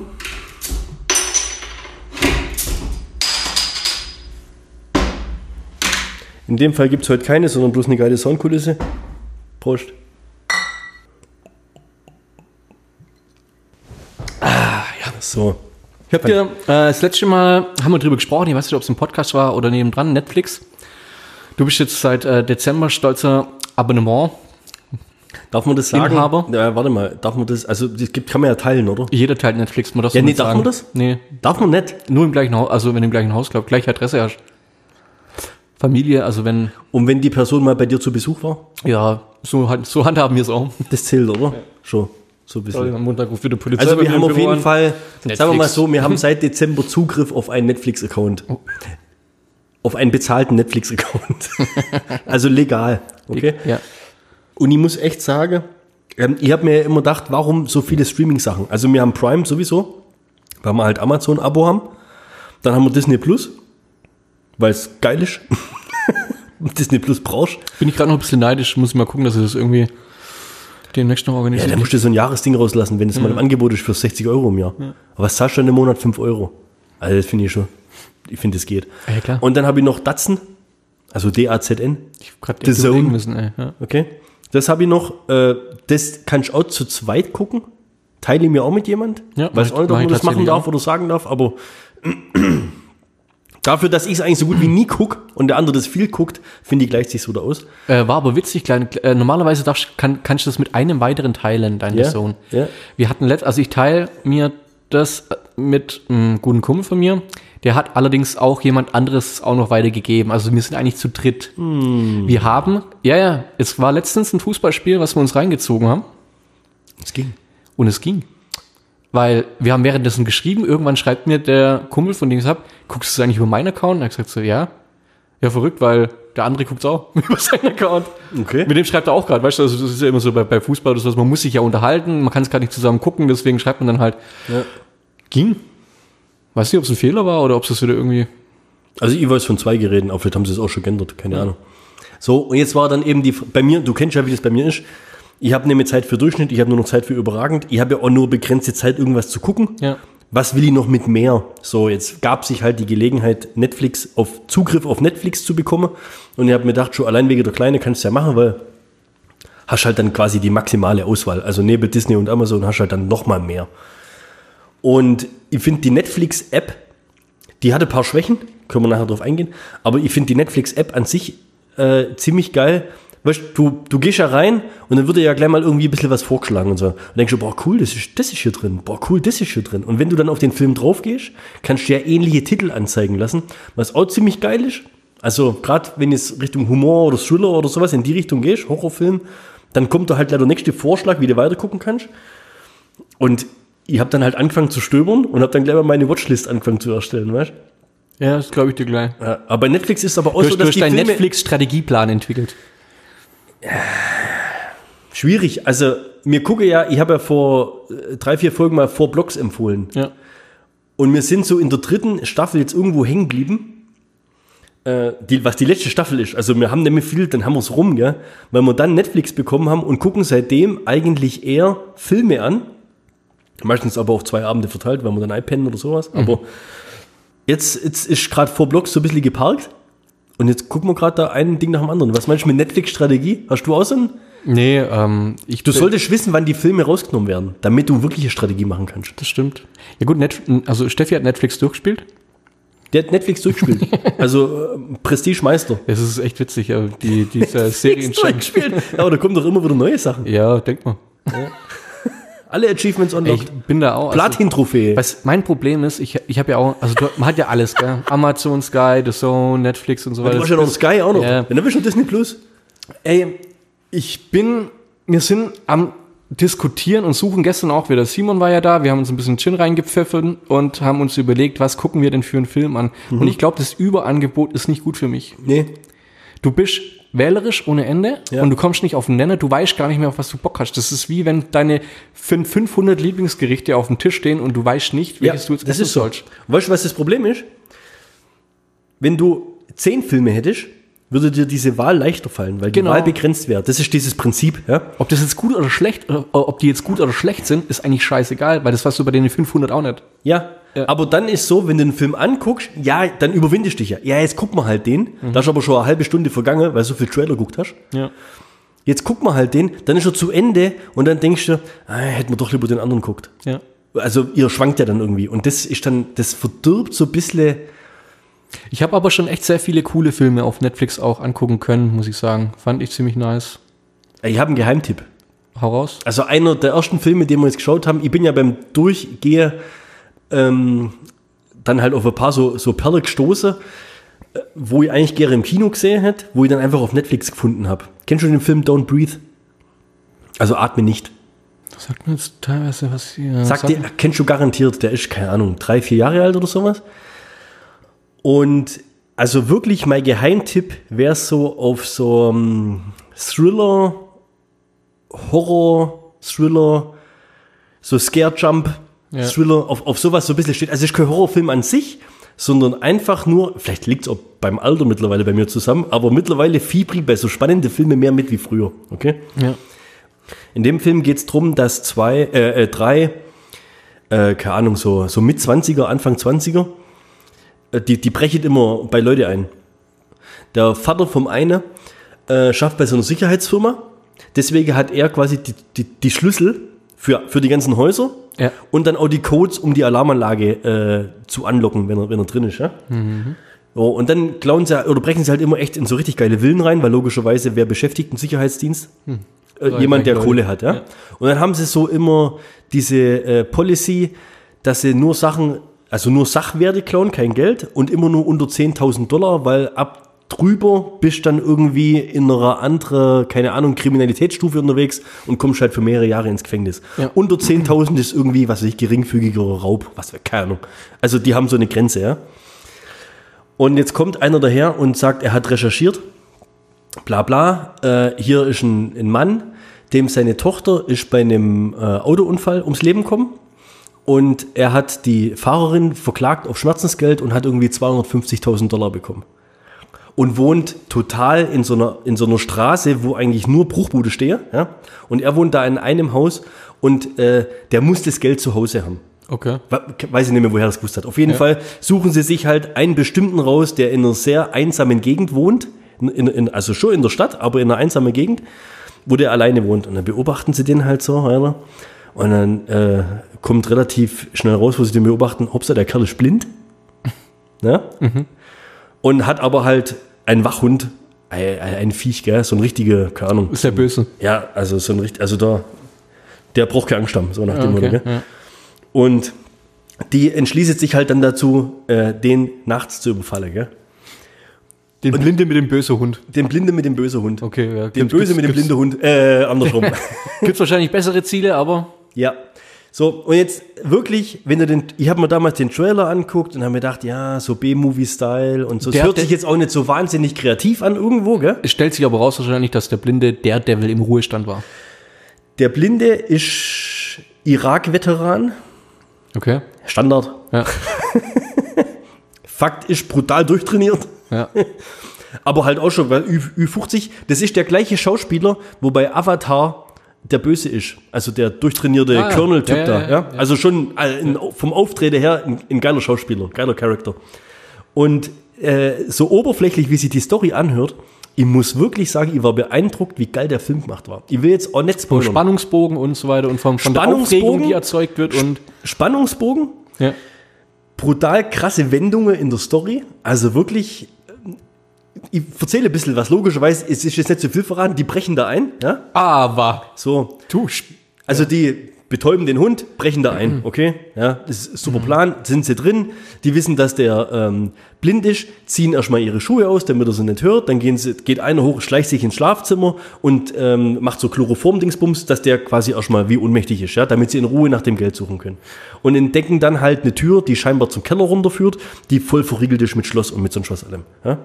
In dem Fall gibt es heute keine, sondern bloß eine geile Soundkulisse. Prost. Ah, ja. So. Ich hab dir, äh, das letzte Mal haben wir drüber gesprochen, ich weiß nicht, ob es im Podcast war oder nebendran, Netflix. Du bist jetzt seit äh, Dezember stolzer Abonnement. Darf man das sagen? Inhaber? Ja, warte mal, darf man das, also das gibt, kann man ja teilen, oder? Jeder teilt Netflix, man das Ja, so nee, nicht darf sagen. man das? Nee, Darf man nicht. nur im gleichen Haus, also wenn du im gleichen Haus glaubst, gleiche Adresse hast. Familie, also wenn, Und wenn die Person mal bei dir zu Besuch war, ja, so, hand- so handhaben wir es auch. das zählt, oder? Schon, so ein Sorry, bisschen. am Montag ruft wieder Polizei. Also bei wir mir haben im auf Büro jeden an. Fall, sagen wir mal Netflix. so, wir haben seit Dezember Zugriff auf einen Netflix-Account. Oh. Auf einen bezahlten Netflix-Account. Also legal, okay? Ja. Und ich muss echt sagen, ähm, ich habe mir ja immer gedacht, warum so viele Streaming-Sachen? Also wir haben Prime sowieso, weil wir halt Amazon-Abo haben. Dann haben wir Disney Plus, weil es geil ist. Disney Plus brauchst. Bin ich gerade noch ein bisschen neidisch, muss ich mal gucken, dass ich das irgendwie demnächst noch Ja, organisieren. da musst du so ein Jahresding rauslassen, wenn es mal im Angebot ist für sechzig Euro im Jahr. Aber was zahlst du denn im Monat? fünf Euro. Also das finde ich schon. Ich finde, das geht. Ja, klar. Und dann habe ich noch Datsen, also D A Z N. Ich hab grad The echt überlegen Zone. müssen, ey. Ja. Okay. Das habe ich noch. Äh, das kannst du auch zu zweit gucken. Teile ich mir auch mit jemand. Ja, Weiß mach auch ich- nicht, ob mach ich man das machen tatsächlich darf auch. oder sagen darf, aber dafür, dass ich es eigentlich so gut wie nie gucke und der andere das viel guckt, finde ich, gleicht sich wieder aus. Äh, war aber witzig, kleine, äh, normalerweise darfst, kann, kannst du das mit einem weiteren teilen, dein Ja, Sohn. ja. Wir hatten letzt, also ich teile mir das mit einem guten Kumpel von mir, der hat allerdings auch jemand anderes auch noch weitergegeben. Also wir sind eigentlich zu dritt. Hm. Wir haben, ja, ja, es war letztens ein Fußballspiel, was wir uns reingezogen haben Es ging. und es ging. Weil wir haben währenddessen geschrieben, irgendwann schreibt mir der Kumpel, von dem ich es hab, guckst du es eigentlich über meinen Account? Und er hat gesagt so, ja. Ja, verrückt, weil der andere guckt auch über seinen Account. Okay. Mit dem schreibt er auch gerade, weißt du, also das ist ja immer so bei, bei Fußball oder sowas, man muss sich ja unterhalten, man kann es gar nicht zusammen gucken, deswegen schreibt man dann halt, Ja. ging. Weiß nicht, ob es ein Fehler war oder ob es das wieder irgendwie, Also ich weiß von zwei Geräten, aber vielleicht haben sie es auch schon geändert, keine Ahnung. So, und jetzt war dann eben die, bei mir, du kennst ja, wie das bei mir ist, ich habe nicht mehr Zeit für Durchschnitt, ich habe nur noch Zeit für überragend, ich habe ja auch nur begrenzte Zeit, irgendwas zu gucken. ja. Was will ich noch mit mehr? So, jetzt gab sich halt die Gelegenheit, Netflix auf Zugriff auf Netflix zu bekommen. Und ich habe mir gedacht, schon allein wegen der Kleine kannst du ja machen, weil hast halt dann quasi die maximale Auswahl. Also neben Disney und Amazon hast du halt dann noch mal mehr. Und ich finde die Netflix-App, die hatte ein paar Schwächen, können wir nachher drauf eingehen, aber ich finde die Netflix-App an sich äh, ziemlich geil. Weißt du, du gehst ja rein und dann wird dir ja gleich mal irgendwie ein bisschen was vorgeschlagen und so. Und denkst du, boah, cool, das ist, das ist hier drin. Boah, cool, das ist hier drin. Und wenn du dann auf den Film drauf gehst, kannst du ja ähnliche Titel anzeigen lassen, was auch ziemlich geil ist. Also, gerade wenn es Richtung Humor oder Thriller oder sowas in die Richtung gehst, Horrorfilm, dann kommt da halt der nächste Vorschlag, wie du weiter gucken kannst. Und ich habe dann halt angefangen zu stöbern und habe dann gleich mal meine Watchlist angefangen zu erstellen, weißt du? Ja, das glaube ich dir gleich. Ja, aber bei Netflix ist aber auch Du so, hast dass durch die deinen Filme Netflix-Strategieplan entwickelt. schwierig. Also mir gucke ja, ich habe ja vor äh, drei, vier Folgen mal vor Blogs empfohlen. Ja. Und wir sind so in der dritten Staffel jetzt irgendwo hängen geblieben, äh, die, was die letzte Staffel ist. Also wir haben nicht mehr viel, dann haben wir es rum, gell? Weil wir dann Netflix bekommen haben und gucken seitdem eigentlich eher Filme an, Meistens aber auf zwei Abende verteilt, weil wir dann einpennen oder sowas. Mhm. Aber jetzt, jetzt ist gerade vor Blogs so ein bisschen geparkt und jetzt gucken wir gerade da ein Ding nach dem anderen. Was meinst du mit Netflix-Strategie? Hast du auch so ein... Nee, ähm, ich... Du solltest wissen, wann die Filme rausgenommen werden, damit du wirklich eine Strategie machen kannst. Das stimmt. Ja gut, Net, also Steffi hat Netflix durchgespielt. Der hat Netflix durchgespielt. Also äh, Prestige-Meister. Es ist echt witzig, ja, die, diese Serien... durchgespielt. Aber da kommen doch immer wieder neue Sachen. Ja, denk mal. Ja. Alle Achievements unlocked. Ich bin da auch... Platin-Trophäe. Also, was mein Problem ist, ich, ich habe ja auch... Also du, man hat ja alles, gell? Amazon, Sky, The Zone, Netflix und so weiter. Du hast ja noch Sky auch noch. Ja. Dann bist du Disney Plus. Ey, ich bin... Wir sind am Diskutieren und suchen gestern auch wieder. Simon war ja da, wir haben uns ein bisschen Gin reingepfiffen und haben uns überlegt, was gucken wir denn für einen Film an. Mhm. Und ich glaube, das Überangebot ist nicht gut für mich. Nee. Du bist wählerisch ohne Ende Ja. und du kommst nicht auf den Nenner, du weißt gar nicht mehr, auf was du Bock hast. Das ist wie wenn deine fünfhundert Lieblingsgerichte auf dem Tisch stehen und du weißt nicht, welches Ja, du jetzt das essen ist so. sollst. Weißt du, was das Problem ist? Wenn du zehn Filme hättest, würde dir diese Wahl leichter fallen, weil die Genau. Wahl begrenzt wäre. Das ist dieses Prinzip. Ja? Ob das jetzt gut oder schlecht, oder ob die jetzt gut oder schlecht sind, ist eigentlich scheißegal, weil das weißt du bei den fünfhundert auch nicht. Ja. Ja. Aber dann ist so, wenn du einen Film anguckst, ja, dann überwindest du dich ja. Ja, jetzt guck mal halt den. Mhm. Da ist aber schon eine halbe Stunde vergangen, weil du so viel Trailer geguckt hast. Ja. Jetzt guck mal halt den, dann ist er zu Ende und dann denkst du, ah, hätten wir doch lieber den anderen geguckt. Ja. Also ihr schwankt ja dann irgendwie. Und das ist dann, das verdirbt so ein bisschen. Ich habe aber schon echt sehr viele coole Filme auf Netflix auch angucken können, muss ich sagen. Fand ich ziemlich nice. Ich habe einen Geheimtipp. Hau raus. Also einer der ersten Filme, den wir jetzt geschaut haben, ich bin ja beim Durchgehen ähm, dann halt auf ein paar so, so Perlen gestoßen, äh, wo ich eigentlich gerne im Kino gesehen hätte, wo ich dann einfach auf Netflix gefunden habe. Kennst du den Film Don't Breathe? Also atme nicht. Das sagt mir jetzt teilweise was hier. Sagt dir, kennst du garantiert, der ist, keine Ahnung, drei, vier Jahre alt oder sowas. Und also wirklich mein Geheimtipp wäre so auf so um, Thriller, Horror, Thriller, so Scare Jump, Ja. Thriller, auf, auf sowas so ein bisschen steht. Also es ist kein Horrorfilm an sich, sondern einfach nur, vielleicht liegt es auch beim Alter mittlerweile bei mir zusammen, aber mittlerweile fiebrig bei so spannenden Filmen mehr mit wie früher. Okay? Ja. In dem Film geht es darum, dass zwei, äh, äh, drei, äh, keine Ahnung, so, so mit zwanziger, Anfang zwanziger, äh, die, die brechen immer bei Leute ein. Der Vater vom einen äh, schafft bei so einer Sicherheitsfirma, deswegen hat er quasi die, die, die Schlüssel für, für die ganzen Häuser Ja. und dann auch die Codes, um die Alarmanlage äh, zu anlocken, wenn er, wenn er drin ist. Ja? Mhm. So, und dann klauen sie oder brechen sie halt immer echt in so richtig geile Villen rein, weil logischerweise wer beschäftigt einen Sicherheitsdienst? Hm. Äh, jemand, der Kohle hat. Ja? Ja. Und dann haben sie so immer diese äh, Policy, dass sie nur Sachen, also nur Sachwerte klauen, kein Geld und immer nur unter zehntausend Dollar, weil ab drüber bist dann irgendwie in einer anderen, keine Ahnung, Kriminalitätsstufe unterwegs und kommst halt für mehrere Jahre ins Gefängnis. Ja. Unter zehntausend ist irgendwie, was weiß ich, geringfügigerer Raub, was für, keine Ahnung. Also die haben so eine Grenze, ja. Und jetzt kommt einer daher und sagt, er hat recherchiert, bla bla, äh, hier ist ein, ein Mann, dem seine Tochter ist bei einem äh, Autounfall ums Leben gekommen und er hat die Fahrerin verklagt auf Schmerzensgeld und hat irgendwie zweihundertfünfzigtausend Dollar bekommen. Und wohnt total in so einer, in so einer Straße, wo eigentlich nur Bruchbude stehe. Ja? Und er wohnt da in einem Haus und äh, der muss das Geld zu Hause haben. Okay. Weiß ich nicht mehr, woher er das gewusst hat. Auf jeden Ja. Fall suchen sie sich halt einen bestimmten raus, der in einer sehr einsamen Gegend wohnt. In, in, in, also schon in der Stadt, aber in einer einsamen Gegend, wo der alleine wohnt. Und dann beobachten sie den halt so, Alter. Und dann äh, kommt relativ schnell raus, wo sie den beobachten, hoppsa, der Kerl ist blind. Ja? Mhm. Und hat aber halt einen Wachhund, ein, ein Viech, gell? So ein richtiger, keine Ahnung. Ist der böse. Ja, also so ein richtig, also da, der braucht keine Angst haben, so nach dem Okay, Motto, gell? ja. Und die entschließt sich halt dann dazu, äh, den nachts zu überfallen, gell? Den Blinde mit dem bösen Hund. Den Blinde mit dem bösen Hund. Okay, ja. Den Gibt's- Böse mit dem gibt's- blinden Hund, äh, andersrum. Gibt's wahrscheinlich bessere Ziele, aber Ja. So, und jetzt wirklich, wenn du den, ich habe mir damals den Trailer angeguckt und habe mir gedacht, ja, so B-Movie-Style und so. Es Der- hört der- sich jetzt auch nicht so wahnsinnig kreativ an irgendwo, gell? es stellt sich aber raus wahrscheinlich, dass der Blinde Daredevil im Ruhestand war. Der Blinde ist Irak-Veteran. Okay. Standard. Ja. Fakt ist brutal durchtrainiert. Ja. Aber halt auch schon, weil Ü- Ü50, das ist der gleiche Schauspieler, wo bei Avatar der Böse ist. Also der durchtrainierte Ah, Colonel-Typ ja, da. ja, Ja, ja. Also schon äh, in, vom Auftreten her ein, ein geiler Schauspieler, geiler Charakter. Und äh, so oberflächlich, wie sich die Story anhört, ich muss wirklich sagen, ich war beeindruckt, wie geil der Film gemacht war. Ich will jetzt auch nicht Vom spoilern. Spannungsbogen und so weiter und vom, von der Spannungsbogen, Aufregung, die erzeugt wird und Spannungsbogen, ja. brutal krasse Wendungen in der Story. Also wirklich, ich erzähle ein bisschen was. Logischerweise, es ist jetzt nicht so viel verraten, die brechen da ein. Ja? Aber So, du, sp- also die betäuben den Hund, brechen da ein, okay? Ja, das ist ein super Plan, sind sie drin, die wissen, dass der ähm, blind ist, ziehen erstmal ihre Schuhe aus, damit er sie nicht hört, dann gehen sie, geht einer hoch, schleicht sich ins Schlafzimmer und ähm, macht so Chloroform-Dingsbums, dass der quasi erstmal wie ohnmächtig ist, ja, damit sie in Ruhe nach dem Geld suchen können. Und entdecken dann halt eine Tür, die scheinbar zum Keller runterführt, die voll verriegelt ist mit Schloss und mit so einem Schloss allem, ja?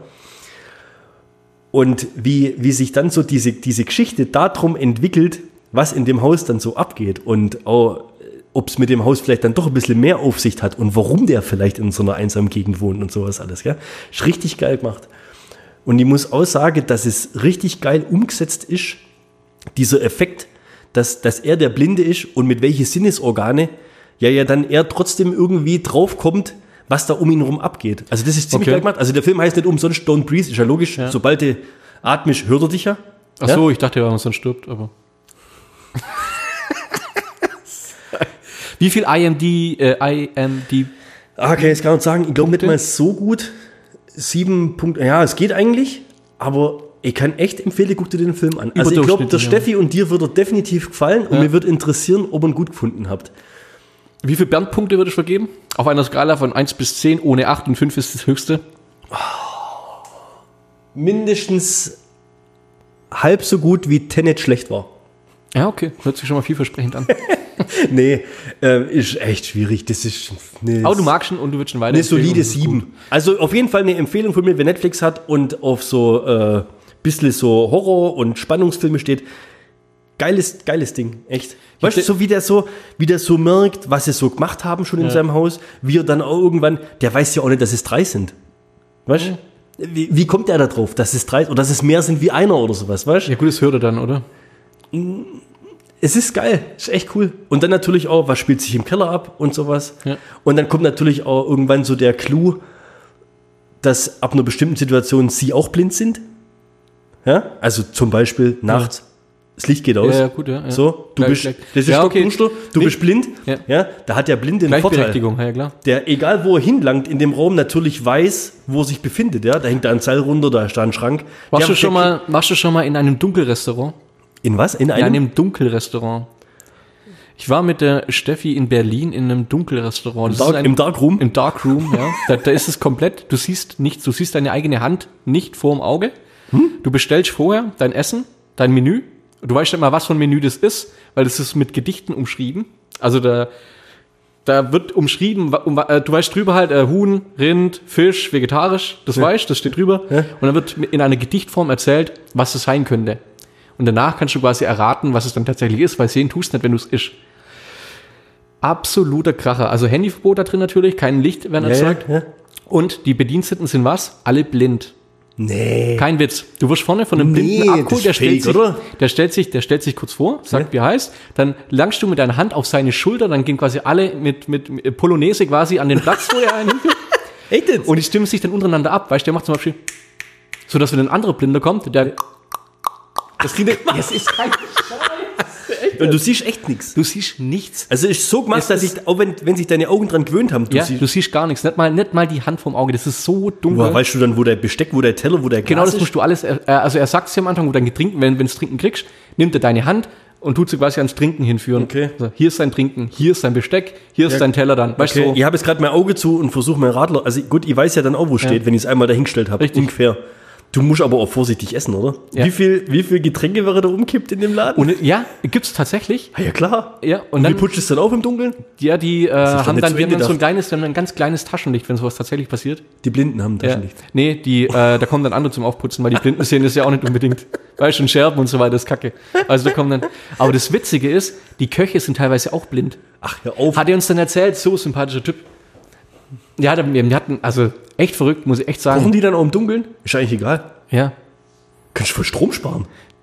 Und wie, wie sich dann so diese, diese Geschichte darum entwickelt, was in dem Haus dann so abgeht und auch, ob es mit dem Haus vielleicht dann doch ein bisschen mehr Aufsicht hat und warum der vielleicht in so einer einsamen Gegend wohnt und sowas alles. Gell? Ist richtig geil gemacht. Und ich muss auch sagen, dass es richtig geil umgesetzt ist, dieser Effekt, dass, dass er der Blinde ist und mit welche Sinnesorgane ja ja dann er trotzdem irgendwie draufkommt, was da um ihn herum abgeht. Also das ist ziemlich Okay. geil gemacht. Also der Film heißt nicht umsonst Don't Breathe, ist ja logisch. Ja. Sobald du atmisch, hört er dich ja. ach so, ich dachte, wenn man sonst stirbt, aber. Wie viel I M D, äh, I M D, Ah, kann ich jetzt gar nicht sagen. Ich glaube nicht Punkte? mal so gut. Sieben Punkte. Ja, es geht eigentlich, aber ich kann echt empfehlen, guck dir den Film an. Also ich glaube, der Überdurchschnittlich, ja. Steffi und dir wird er definitiv gefallen und Ja. mir wird interessieren, ob ihr ihn gut gefunden habt. wie viel Bernd-Punkte würde ich vergeben? Auf einer Skala von eins bis zehn, ohne acht und fünf ist das höchste. Mindestens halb so gut, wie Tenet schlecht war. Ja, okay, hört sich schon mal vielversprechend an. Nee, äh, ist echt schwierig. Das ist eine, Aber du magst ihn und du würdest ihn weiter. eine solide sieben. Also auf jeden Fall eine Empfehlung von mir, wer Netflix hat und auf so äh, bisschen so Horror- und Spannungsfilme steht. Geiles, geiles Ding, echt. Weißt du, so wie der so, wie der so merkt, was sie so gemacht haben schon in seinem Haus, wie er dann auch irgendwann, der weiß ja auch nicht, dass es drei sind. Weißt du? Wie, wie kommt der da drauf, dass es drei oder dass es mehr sind wie einer oder sowas, weißt du? Ja gut, das hört er dann, oder? Es ist geil, ist echt cool. Und dann natürlich auch, was spielt sich im Keller ab und sowas. Ja. Und dann kommt natürlich auch irgendwann so der Clou, dass ab einer bestimmten Situation sie auch blind sind. Ja? Also zum Beispiel nachts, das Licht geht aus. Ja, ja, gut, ja, ja. So, du Gleich, bist, gleich. das ist Ja, okay. stockduster, du Nee. bist blind. Ja. Ja. Da hat der Blinde einen Vorteil. Gleichberechtigung, ja klar. Der, egal wo er hinlangt in dem Raum, natürlich weiß, wo er sich befindet. Ja? Da hängt da ein Seil runter, da ist da ein Schrank. Warst Der- du schon der- mal, warst du schon mal in einem Dunkelrestaurant? In was? In In einem? einem Dunkelrestaurant. Ich war mit der Steffi in Berlin in einem Dunkelrestaurant. Das Dark, ist ein, Im Darkroom? Im Darkroom, ja. Da, da ist es komplett, du siehst nichts, du siehst deine eigene Hand nicht vorm Auge. Du bestellst vorher dein Essen, dein Menü. Du weißt nicht mal, was für ein Menü das ist, weil das ist mit Gedichten umschrieben. Also da, da wird umschrieben, wa- um, äh, du weißt drüber halt äh, Huhn, Rind, Fisch, vegetarisch, das weißt, das steht drüber. Und dann wird in einer Gedichtform erzählt, was es sein könnte. Und danach kannst du quasi erraten, was es dann tatsächlich ist, weil sehen tust nicht, wenn du es isch. Absoluter Kracher. Also Handyverbot da drin natürlich, kein Licht werden Ja, erzeugt. ja, ja. Und die Bediensteten sind was? Alle blind. Nee. Kein Witz. Du wirst vorne von einem Nee, blinden Akku, das ist der stellt, fake, sich, oder? der stellt sich, der stellt sich kurz vor, sagt, wie er heißt, dann langst du mit deiner Hand auf seine Schulter, dann gehen quasi alle mit, mit, mit Polonaise quasi an den Platz, wo er einen hinführt. Echt jetzt? Und die stimmen sich dann untereinander ab, weißt du, der macht zum Beispiel, so dass wenn ein anderer Blinder kommt, der, das klingt, das ist kein Und du siehst echt nichts. Du siehst nichts. Also ist so gemacht, Es dass ist- ich, auch wenn, wenn sich deine Augen dran gewöhnt haben, du Ja, siehst, du siehst gar nichts. Nicht mal, nicht mal die Hand vom Auge. Das ist so dunkel. woher weißt du dann, wo der Besteck, wo der Teller, wo der Glas Genau, das ist? musst du alles, äh, also er sagt es dir am Anfang, wo dein Trinken, wenn du Trinken kriegst, nimmt er deine Hand und tut sie quasi ans Trinken hinführen. Okay. Also, hier ist sein Trinken, hier ist sein Besteck, hier ist Ja. sein Teller dann. Weißt du, Okay, so. ich habe jetzt gerade mein Auge zu und versuche mein Radler, also gut, ich weiß ja dann auch, wo es steht, wenn ich es einmal dahingestellt habe, Richtig. ungefähr. Du musst aber auch vorsichtig essen, oder? Ja. Wie viel, wie viel Getränke wäre da umkippt in dem Laden? Und ja, gibt's tatsächlich. Ah, ja klar. Ja, und Und wie dann, putzt es dann auf im Dunkeln? ja, die äh, doch haben nicht dann, zu die haben Ende dann so ein gedacht. kleines, die haben ein ganz kleines Taschenlicht, wenn sowas tatsächlich passiert. Die Blinden haben ein Ja. Taschenlicht. Nee, die, äh, da kommen dann andere zum Aufputzen, weil die Blinden sehen das ja auch nicht unbedingt. Weißt du, und Scherben und so weiter ist Kacke. Also da kommen dann. Aber das Witzige ist, die Köche sind teilweise auch blind. Ach, hör auf. Hat er uns dann erzählt, so sympathischer Typ. Ja, wir wir hatten, also echt verrückt, muss ich echt sagen. Brauchen die dann auch im Dunkeln? Ist eigentlich egal. Ja. Kannst du voll Strom sparen.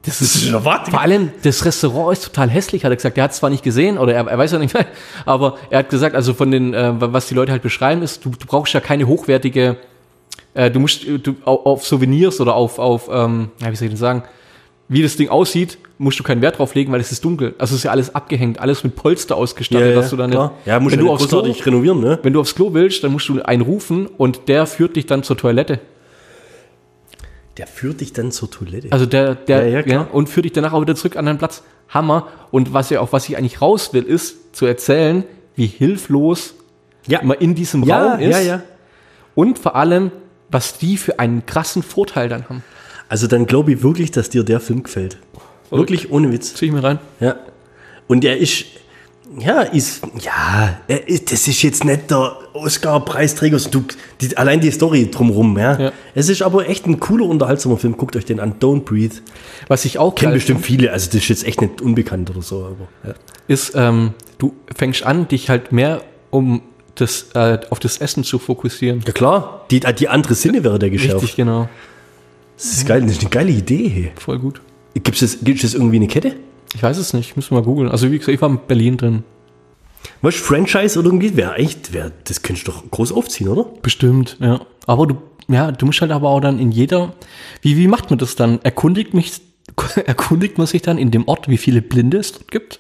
Das ist vor allem, das Restaurant ist total hässlich, hat er gesagt. Er hat es zwar nicht gesehen, oder er, er weiß ja nicht mehr, aber er hat gesagt, also von den, äh, was die Leute halt beschreiben, ist, du, du brauchst ja keine hochwertige, äh, du musst du, auf Souvenirs oder auf, auf ähm, ja, wie soll ich denn sagen, wie das Ding aussieht, musst du keinen Wert drauf legen, weil es ist dunkel. Also es ist ja alles abgehängt, alles mit Polster ausgestattet, Ja, ja, dass du dann nicht, klar. Ja, musst wenn du du ja aufs Klo, großartig renovieren, ne? wenn du aufs Klo willst, dann musst du einen rufen und der führt dich dann zur Toilette. Der führt dich dann zur Toilette. Also der, der, Ja, ja, ja, klar. und führt dich danach auch wieder zurück an deinen Platz. Hammer. Und was ja auch, was ich eigentlich raus will, ist zu erzählen, wie hilflos ja. man in diesem ja, Raum ist. ja, ja. Und vor allem, was die für einen krassen Vorteil dann haben. Also dann glaube ich wirklich, dass dir der Film gefällt. Wirklich ohne Witz. Zieh ich mir rein. Ja. Und er ist, ja, ist, ja, er ist, das ist jetzt nicht der Oscar-Preisträger, du, die, allein die Story drumherum, ja. Ja. Es ist aber echt ein cooler, unterhaltsamer Film. Guckt euch den an. Don't Breathe. Was ich auch Kennen geil bestimmt viele, also das ist jetzt echt nicht unbekannt oder so, aber, ja. ist, ähm, du fängst an, dich halt mehr um das, äh, auf das Essen zu fokussieren. Ja klar, die, die andere Sinne wäre der geschärft. Richtig, genau. Das ist geil, das ist eine geile Idee. Hey. Voll gut. Gibt es das, gibt's das irgendwie eine Kette? Ich weiß es nicht, müssen wir mal googeln. Also wie gesagt, ich war in Berlin drin. Was, Franchise oder irgendwie? Wäre echt, wär, das könntest du doch groß aufziehen, oder? Bestimmt, ja. Aber du, ja, du musst halt aber auch dann in jeder, wie, wie macht man das dann? Erkundigt mich, erkundigt man sich dann in dem Ort, wie viele Blinde es dort gibt?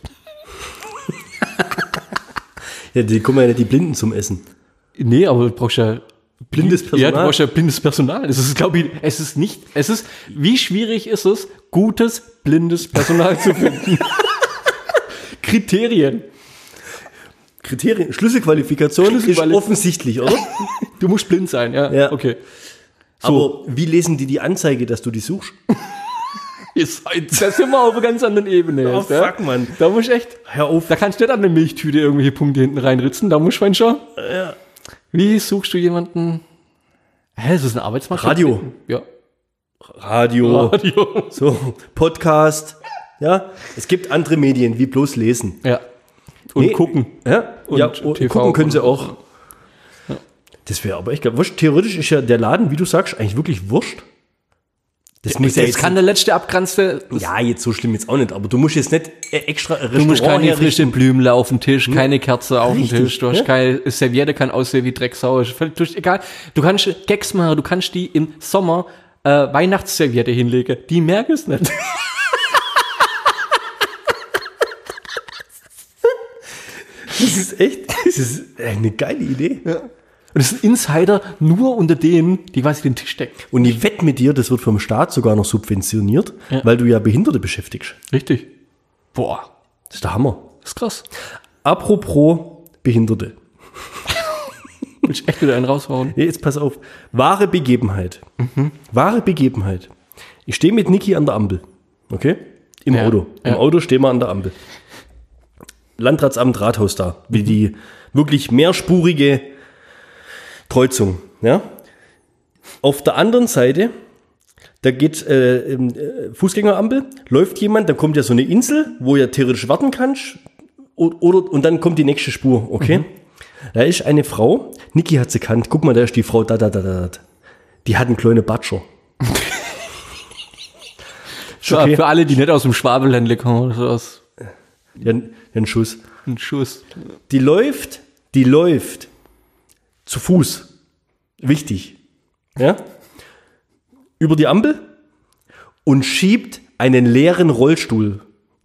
Ja, die kommen ja nicht die Blinden zum Essen. Nee, aber du brauchst ja Blindes Personal? Ja, du brauchst ja blindes Personal. Es ist, glaube ich, es ist nicht, es ist, wie schwierig ist es, gutes, blindes Personal zu finden? Kriterien. Kriterien, Schlüsselqualifikation, Schlüsselquali- ist offensichtlich, oder? Du musst blind sein, ja. Ja. Okay. So. Aber wie lesen die die Anzeige, dass du die suchst? Ihr seid, das sind wir auf einer ganz anderen Ebene. Oh, jetzt, ja? fuck, Mann. Da musst du echt, Hör auf. da kannst du nicht an eine Milchtüte irgendwelche Punkte hinten reinritzen, da musst du schon. Ja. Wie suchst du jemanden? Hä, das ist ein Arbeitsmarkt. Radio. Ja. Radio, Radio. so, Podcast, ja. Es gibt andere Medien, wie bloß lesen. Ja. Und Nee. gucken. Ja, Und ja T V gucken können sie oder- auch. Das wäre aber echt geil. Wurscht, theoretisch ist ja der Laden, wie du sagst, eigentlich wirklich wurscht. Das muss ja Jetzt jetzt kann der letzte Abkranzte. Ja, jetzt so schlimm jetzt auch nicht, aber du musst jetzt nicht äh, extra ein Du musst Restaurant keine frischen herrichten. Blümle auf dem Tisch, keine Kerze auf Richtig, dem Tisch, du hast ja. keine Serviette, kann aussehen wie Drecksau, ist völlig durch, egal. Du kannst Gags machen, du kannst die im Sommer äh, Weihnachtsserviette hinlegen, die merken es nicht. Das ist echt, das ist eine geile Idee. Ja. Und das ist ein Insider nur unter denen, die quasi den Tisch decken. Und ich wette mit dir, das wird vom Staat sogar noch subventioniert, Ja. weil du ja Behinderte beschäftigst. Richtig. Boah, Das ist der Hammer. das ist krass. Apropos Behinderte. Will ich echt wieder einen raushauen. Nee, jetzt pass auf. Wahre Begebenheit. Wahre Begebenheit. Ich stehe mit Niki an der Ampel. Okay? Im Ja, Auto. Im ja. Auto stehen wir an der Ampel. Landratsamt, Rathaus da. Wie die wirklich mehrspurige Kreuzung. Ja? Auf der anderen Seite, da geht äh, äh, Fußgängerampel, läuft jemand, dann kommt ja so eine Insel, wo ja theoretisch warten kannst. Oder, oder, und dann kommt die nächste Spur. Okay? Mhm. Da ist eine Frau, Niki hat sie kannt. Guck mal, da ist die Frau, da, da, da, da. da. Die hat einen kleinen Batscher. So, okay. für alle, die nicht aus dem Schwabeländle kommen, oder so aus Ja, ein Schuss. einem Schuss. Die läuft, die läuft zu Fuß. Wichtig. Ja? Über die Ampel und schiebt einen leeren Rollstuhl.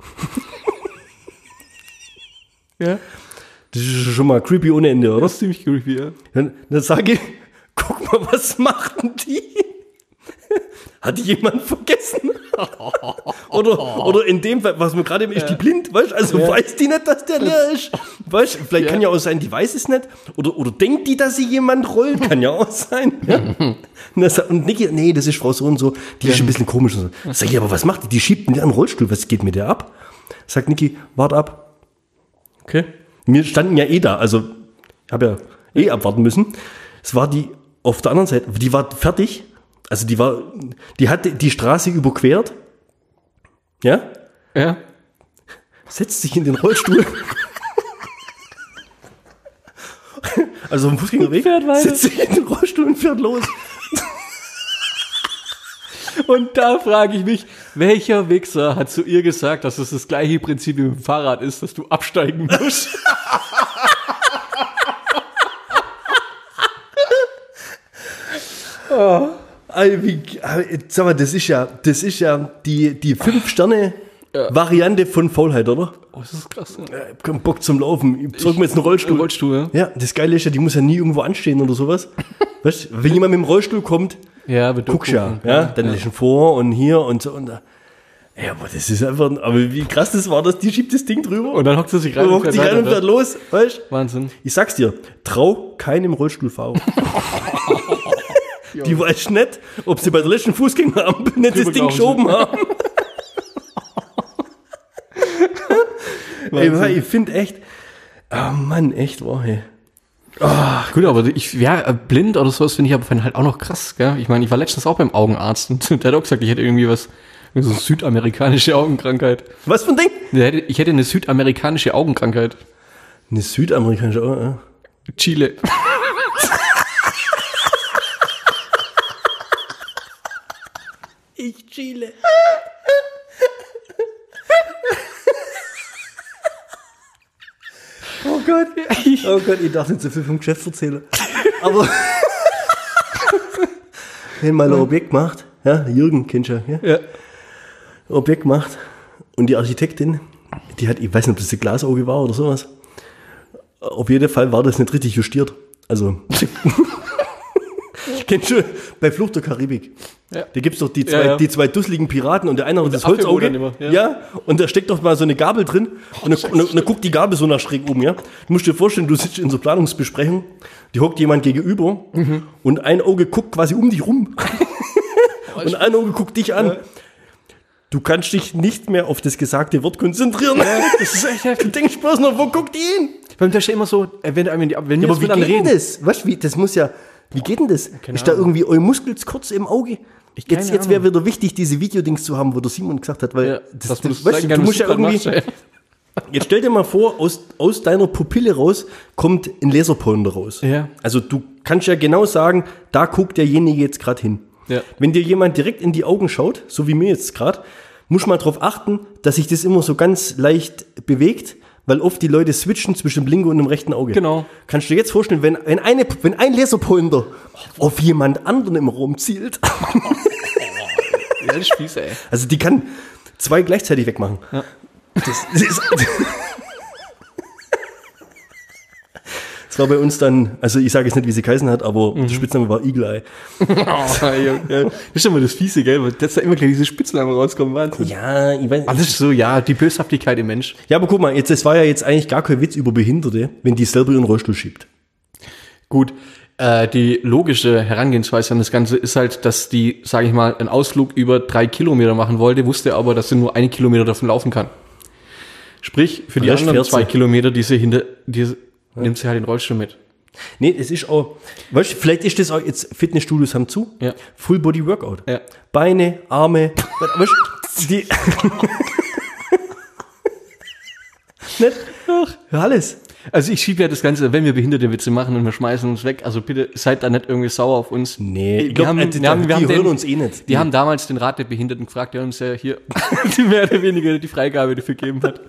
Ja, Das ist schon mal creepy ohne Ende, oder? das ist ziemlich creepy, ja. Dann, dann sage ich, guck mal, was macht denn die? Hat die jemand vergessen? oder, oder in dem Fall, was mir gerade ist, die blind, weißt du? Also Ja. weiß die nicht, dass der leer ist. Weißt du, vielleicht Ja. kann ja auch sein, die weiß es nicht. Oder, oder denkt die, dass sie jemand rollt? Kann ja auch sein. Ja? Und, das, und Niki, nee, das ist Frau so und so, die ist ein bisschen komisch. Und so. Sag ich, aber was macht die? Die schiebt einen Rollstuhl, was geht mit der ab? Sagt Niki, wart ab. Okay. Wir standen ja eh da, also ich habe ja eh abwarten müssen. Es war die auf der anderen Seite, die war fertig. Also die war, die hat die Straße überquert. Ja? Ja. Setzt sich in den Rollstuhl. Also am Fußgängerweg. Fährt weiter. Setzt sich in den Rollstuhl und fährt los. Und da frage ich mich, Welcher Wichser hat zu ihr gesagt, dass es das gleiche Prinzip wie mit dem Fahrrad ist, dass du absteigen musst? oh. Also wie, sag mal, das ist ja, das ist ja die, die Fünf-Sterne-Variante von Faulheit, oder? Oh, das ist krass. Ja. Ich hab keinen Bock zum Laufen. Ich zeig mir jetzt einen Rollstuhl. Ein Rollstuhl, ja. Ja, das Geile ist ja, die muss ja nie irgendwo anstehen oder sowas. Weißt du, wenn jemand mit dem Rollstuhl kommt, ja, guckst ja, ja, dann ja. Lächeln vor und hier und so und da. Ja, aber das ist einfach, aber wie krass das war, dass die schiebt das Ding drüber. Und dann hockt sie sich rein und, und hockt sich rein und fährt los, weißt du? Wahnsinn. Ich sag's dir, trau keinem Rollstuhlfahrer. Die weiß nicht, ob sie bei der letzten Fußgängerampel nicht das Ding geschoben haben. Ey, ich finde echt, oh Mann, echt wahr, hey. Oh, gut, aber ich, ja, blind oder sowas finde ich aber halt auch noch krass, gell? Ich meine, ich war letztens auch beim Augenarzt und der hat auch gesagt, ich hätte irgendwie was, so eine südamerikanische Augenkrankheit. Was für ein Ding? Ich hätte eine südamerikanische Augenkrankheit. Eine südamerikanische Augenkrankheit? Chile. Ich Chile. Oh Gott. Oh Gott, ich darf nicht so viel vom Geschäft erzählen. Aber wenn mal ein Objekt macht, ja, Jürgen kennst du ja, ja. Objekt macht und die Architektin, die hat, ich weiß nicht, ob das ein Glasauge war oder sowas. Auf jeden Fall war das nicht richtig justiert. Also kennst du bei Flucht der Karibik? Ja. Da gibt's doch die zwei, ja, ja. die zwei dusseligen Piraten und der eine hat das Holzauge. Immer, ja. ja, und da steckt doch mal so eine Gabel drin oh, und, dann, und dann guckt die Gabel so nach schräg oben, ja. Du musst dir vorstellen, du sitzt in so Planungsbesprechung, die hockt jemand gegenüber mhm. und ein Auge guckt quasi um dich rum. Und ein Auge guckt dich an. Ja. Du kannst dich nicht mehr auf das gesagte Wort konzentrieren. Ja, das ist echt heftig. Du denkst bloß noch, wo guckt die hin? Beim Tisch immer so, wenn, wenn, wenn ja, aber wie geht reden. denn das? Was, wie, das muss ja, wie geht denn das? Keine ist Ahnung. Da irgendwie euer Muskel kurz im Auge? Jetzt, jetzt wäre wieder wichtig, diese Videodings zu haben, wo der Simon gesagt hat, weil ja, das, das, weißt, du musst ja irgendwie. Jetzt stell dir mal vor, aus, aus deiner Pupille raus kommt ein Laserpointer raus. Ja. Also du kannst ja genau sagen, da guckt derjenige jetzt gerade hin. Ja. Wenn dir jemand direkt in die Augen schaut, so wie mir jetzt gerade, muss man darauf achten, dass sich das immer so ganz leicht bewegt, weil oft die Leute switchen zwischen dem linken und dem rechten Auge. Genau. Kannst du dir jetzt vorstellen, wenn, wenn, eine, wenn ein Laserpointer auf jemand anderen im Raum zielt. Ja, das Spieße, ey. Also die kann zwei gleichzeitig wegmachen. Ja. Das, das ist... Das war bei uns dann, also ich sage jetzt nicht, wie sie geheißen hat, aber mhm. der Spitzname war Eagle Eye. Oh, ja, ja. Das ist immer das Fiese, gell? Weil dass da immer gleich diese Spitznamen rauskommen. Wahnsinn. Ja, ich weiß. Aber das ist so, ja, die Böshaftigkeit im Mensch. Ja, aber guck mal, jetzt, das war ja jetzt eigentlich gar kein Witz über Behinderte, wenn die selber ihren Rollstuhl schiebt. Gut, äh, die logische Herangehensweise an das Ganze ist halt, dass die, sage ich mal, einen Ausflug über drei Kilometer machen wollte, wusste aber, dass sie nur einen Kilometer davon laufen kann. Sprich, für die anderen zwei Kilometer, die sie hinter, die ja. nimmt sie halt den Rollstuhl mit. Nee, es ist auch, weißt du, vielleicht ist das auch jetzt, Fitnessstudios haben zu, ja. Full Body Workout. Ja. Beine, Arme, weißt du, die, nicht? Ach, alles. Also ich schiebe ja das Ganze, wenn wir behinderte Witze machen und wir schmeißen uns weg, also bitte seid da nicht irgendwie sauer auf uns. Nee, ich glaube, die, wir haben, wir die haben hören den, uns eh nicht. Die, die haben damals den Rat der Behinderten gefragt, der uns ja hier mehr oder weniger die Freigabe dafür gegeben hat.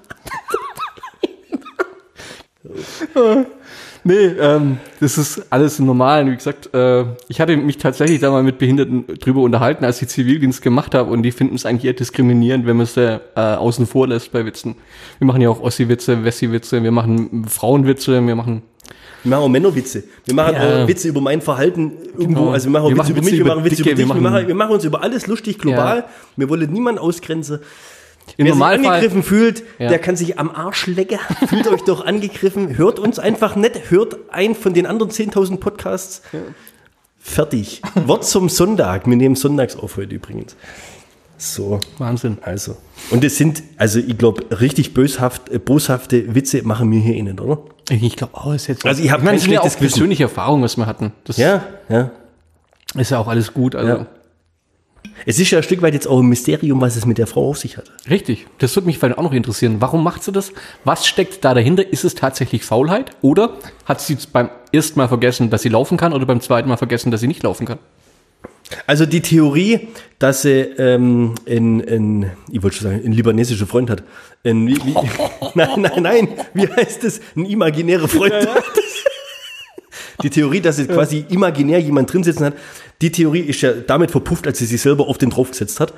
Nee, ähm, das ist alles normal. Wie gesagt, äh, ich hatte mich tatsächlich da mal mit Behinderten drüber unterhalten, als ich Zivildienst gemacht habe, und die finden es eigentlich eher diskriminierend, wenn man es äh, außen vor lässt bei Witzen. Wir machen ja auch Ossi-Witze, Wessi-Witze, wir machen Frauenwitze, wir machen... Wir machen auch Männerwitze. Wir machen ja. auch Witze über mein Verhalten irgendwo. Genau. Also wir machen auch wir Witze machen über mich, wir machen Witze über dich. Wir machen, wir, machen, wir machen uns über alles lustig, global. Ja. Wir wollen niemanden ausgrenzen. Im Wer Normalfall, sich angegriffen fühlt, ja. der kann sich am Arsch lecken. Fühlt euch doch angegriffen. Hört uns einfach nicht. Hört einen von den anderen zehntausend Podcasts. Ja. Fertig. Wort zum Sonntag. Wir nehmen sonntags auf heute übrigens. So. Wahnsinn. Also. Und es sind, also ich glaube, richtig böshaft, äh, boshafte Witze machen wir hier eh nicht, oder? Ich glaube auch, ist jetzt. Also ich habe kein schlechtes Gewissen. Persönliche Erfahrung, was wir hatten. Das ja, ja. Ist ja auch alles gut. Also. Ja. Es ist ja ein Stück weit jetzt auch ein Mysterium, was es mit der Frau auf sich hat. Richtig. Das würde mich vielleicht auch noch interessieren. Warum macht sie das? Was steckt da dahinter? Ist es tatsächlich Faulheit? Oder hat sie beim ersten Mal vergessen, dass sie laufen kann, oder beim zweiten Mal vergessen, dass sie nicht laufen kann? Also die Theorie, dass sie ähm, in, in, ich wollte schon sagen, einen libanesischen Freund hat. In, wie, wie, nein, nein, nein, wie heißt das? Ein imaginärer Freund Ja, ja. hat. Die Theorie, dass sie quasi imaginär jemand drin sitzen hat, die Theorie ist ja damit verpufft, als sie sich selber auf den draufgesetzt hat.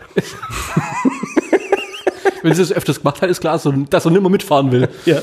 Wenn sie das öfters gemacht hat, ist klar, so, dass er nicht mehr mitfahren will. Ja.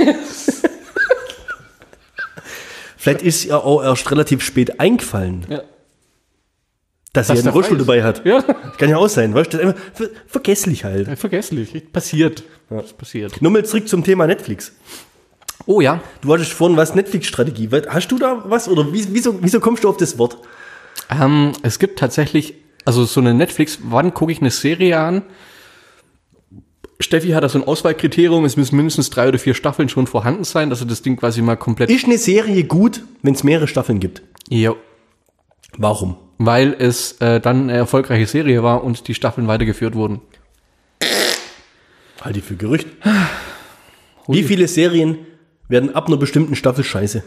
Vielleicht ist ihr auch erst relativ spät eingefallen, Ja. dass sie Dass einen der Rollstuhl frei ist. dabei hat. Ja. Kann ja auch sein, weißt du? Das ist einfach ver vergesslich halt. Vergesslich. Passiert. Das passiert. Nur mal zurück zum Thema Netflix. Oh ja. Du hattest vorhin was, Netflix-Strategie. Hast du da was? Oder wie- wieso, wieso kommst du auf das Wort? Ähm, es gibt tatsächlich, also so eine Netflix, wann gucke ich eine Serie an? Steffi hat da so ein Auswahlkriterium, es müssen mindestens drei oder vier Staffeln schon vorhanden sein, dass er das Ding quasi mal komplett... Ist eine Serie gut, wenn es mehrere Staffeln gibt? Ja. Warum? Weil es äh, dann eine erfolgreiche Serie war und die Staffeln weitergeführt wurden. Halte ich für Gerücht. Wie viele Serien werden ab einer bestimmten Staffel scheiße?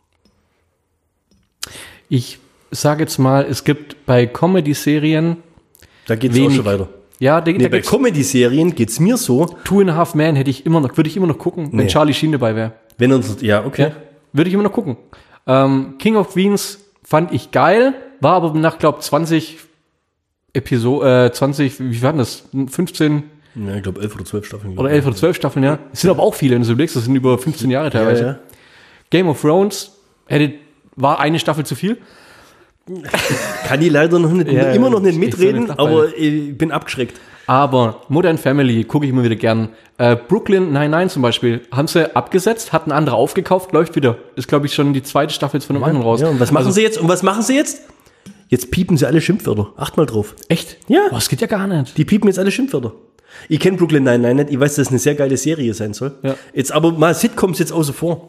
Ich sage jetzt mal, es gibt bei Comedy-Serien... Da geht es auch Wenig. schon weiter. Ja, da, Nee, da bei gibt's Comedy-Serien geht es mir so, Two and a Half Men hätte ich immer noch, würde ich immer noch gucken, wenn Nee. Charlie Sheen dabei wäre. wenn uns, ja, okay. Ja, würde ich immer noch gucken. Ähm, King of Queens fand ich geil, war aber nach, glaub, zwanzig Episoden, äh, zwanzig, wie war denn das? fünfzehn Ja, ich glaube elf oder zwölf Staffeln. oder elf oder zwölf Staffeln, ja. Es sind aber auch viele, wenn du so überlegst, das sind über fünfzehn Jahre teilweise. Ja, ja. Game of Thrones hätte, war eine Staffel zu viel. Kann ich leider noch nicht, Ja, immer noch nicht ich- ich soll mitreden, nicht aber ich bin abgeschreckt. Aber Modern Family gucke ich immer wieder gern. Äh, Brooklyn Nine-Nine zum Beispiel, haben sie abgesetzt, hat ein anderer aufgekauft, läuft wieder. Ist, glaube ich, schon die zweite Staffel jetzt von einem anderen raus. Ja, und was machen Also- sie jetzt? Und was machen sie jetzt? Jetzt piepen sie alle Schimpfwörter. Acht mal drauf. Echt? Ja. Boah, das geht ja gar nicht. Die piepen jetzt alle Schimpfwörter. Ich kenne Brooklyn Nine-Nine nicht. Ich weiß, dass es eine sehr geile Serie sein soll. Ja. Jetzt aber mal Sitcoms jetzt außer vor.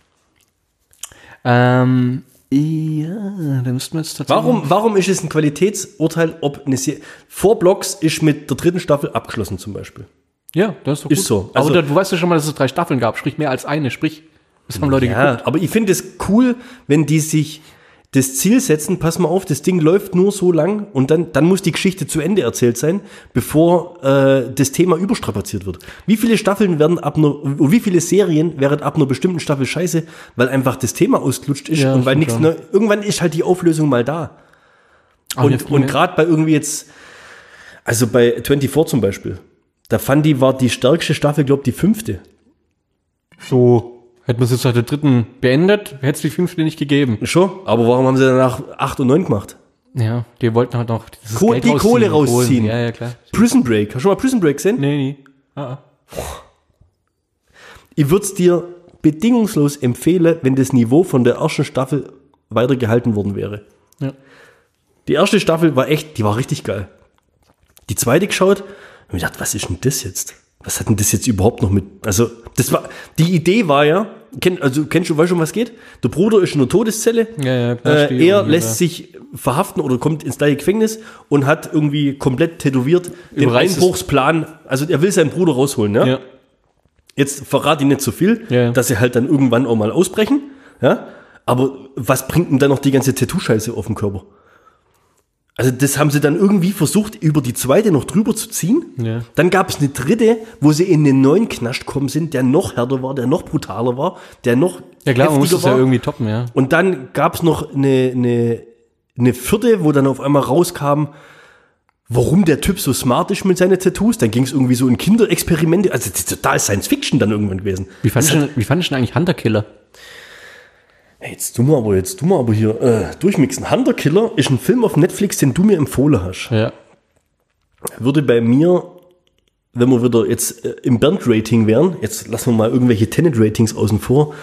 Ähm, ja, da müssten wir jetzt tatsächlich... Warum, warum ist es ein Qualitätsurteil, ob eine Serie... Four Blocks ist mit der dritten Staffel abgeschlossen zum Beispiel. Ja, das ist doch Ist gut. so. Also- aber da, du weißt ja schon mal, dass es drei Staffeln gab, sprich mehr als eine, sprich, das haben Leute Ja, geguckt. aber ich finde es cool, wenn die sich das Ziel setzen, pass mal auf, das Ding läuft nur so lang und dann, dann muss die Geschichte zu Ende erzählt sein, bevor äh, das Thema überstrapaziert wird. Wie viele Staffeln werden ab einer, wie viele Serien wären ab einer bestimmten Staffel scheiße, weil einfach das Thema ausgelutscht ist Ja, und weil stimmt nichts schon. neu, irgendwann ist halt die Auflösung mal da. Ach, ja, Und, früher, und ne? gerade bei irgendwie jetzt, also bei vierundzwanzig zum Beispiel, da fand die, war die stärkste Staffel, glaube ich, die fünfte. So, hätten wir es jetzt nach der dritten beendet, hätte es die fünfte nicht gegeben. Schon? Aber warum haben sie danach acht und neun gemacht? Ja, die wollten halt noch dieses Kohl- Geld die Kohle holen. rausziehen. Ja, ja, klar. Prison Break. Hast du schon mal Prison Break gesehen? Nee, nee. Ah, ah. Ich würde es dir bedingungslos empfehlen, wenn das Niveau von der ersten Staffel weitergehalten worden wäre. Ja. Die erste Staffel war echt, die war richtig geil. Die zweite geschaut und mir gedacht, was ist denn das jetzt? Was hat denn das jetzt überhaupt noch mit? Also, das war, die Idee war ja, kenn, also kennst du, weißt du, um was geht? Der Bruder ist in einer Todeszelle. Ja, ja, klar, stehe äh, er irgendwie, lässt ja. sich verhaften oder kommt ins gleiche Gefängnis und hat irgendwie komplett tätowiert den Überreißt es. Einbruchsplan. Also, er will seinen Bruder rausholen, ja? Ja. Jetzt verrate ich nicht zu viel, Ja, ja. dass sie halt dann irgendwann auch mal ausbrechen, ja? Aber was bringt denn dann noch die ganze Tattoo-Scheiße auf dem Körper? Also das haben sie dann irgendwie versucht, über die zweite noch drüber zu ziehen. Ja. Dann gab es eine dritte, wo sie in den neuen Knast gekommen sind, der noch härter war, der noch brutaler war, der noch Ja klar, man muss heftiger das ja war. irgendwie toppen, ja. Und dann gab es noch eine, eine, eine vierte, wo dann auf einmal rauskam, warum der Typ so smart ist mit seinen Tattoos. Dann ging es irgendwie so in Kinderexperimente. Also das ist total Science-Fiction dann irgendwann gewesen. Wie fandest du, wie fandest du denn eigentlich Hunter Killer? Hey, jetzt tu mal aber, jetzt tu mal aber hier äh, durchmixen. Hunter Killer ist ein Film auf Netflix, den du mir empfohlen hast. Ja. Würde bei mir, wenn wir wieder jetzt äh, im Bernd-Rating wären, jetzt lassen wir mal irgendwelche Tenet-Ratings außen vor,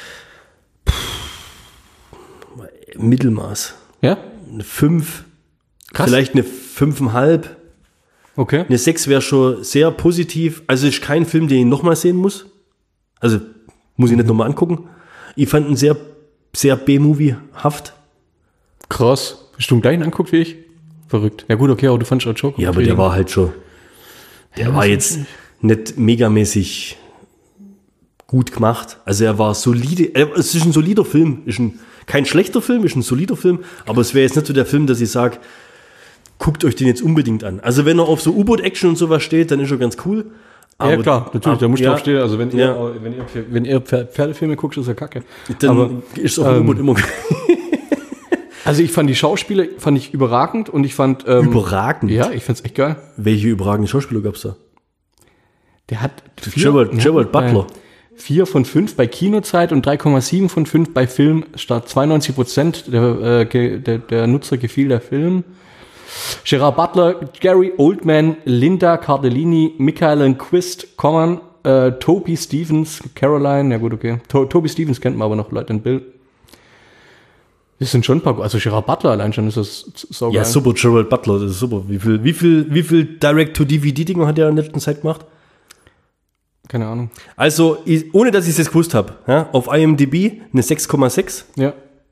Pff, Mittelmaß. Ja? Eine fünf, Krass. vielleicht eine fünfeinhalb. Okay. Eine sechs wäre schon sehr positiv. Also ist kein Film, den ich nochmal sehen muss. Also muss ich nicht nochmal angucken. Ich fand ihn sehr, sehr B-Movie-haft. Krass. Hast du den gleichen anguckt wie ich? Verrückt. Ja gut, okay, aber du fandst auch Joker. Ja, aber der war halt schon, der war jetzt nicht megamäßig gut gemacht. Also er war solide, äh, es ist ein solider Film, ist ein, kein schlechter Film, ist ein solider Film, aber es wäre jetzt nicht so der Film, dass ich sage, guckt euch den jetzt unbedingt an. Also wenn er auf so U-Boot-Action und sowas steht, dann ist er ganz cool. Aber, ja klar, natürlich, aber, da muss ich ja, drauf stehen. Also wenn ihr, ja. wenn ihr, wenn ihr Pferdefilme guckt, ist ja kacke. Dann aber, ist auch ähm, U-Boot immer Also ich fand die Schauspieler fand ich überragend und ich fand ähm, überragend. Ja, ich fand's echt geil. Welche überragenden Schauspieler gab's da? Der hat vier, Gerald, ja, Gerald Butler. vier von fünf bei Kinozeit und drei Komma sieben von fünf bei Film. Statt zweiundneunzig Prozent der, äh, der, der Nutzer gefiel der Film. Gerard Butler, Gary Oldman, Linda Cardellini, Michael Enquist, Common, äh, Toby Stevens, Caroline, ja gut, okay. To- Toby Stevens kennt man aber noch, Leute, in Bill. Das sind schon ein paar, also Gerard Butler allein schon ist das so geil. Ja, super, Gerald Butler, das ist super. Wie viel, wie viel, wie viel Direct-to-D V D-Dinger hat er in der letzten Zeit gemacht? Keine Ahnung. Also, ich, ohne dass ich es jetzt gewusst habe, ja, auf I M D B eine sechs Komma sechs. Ja.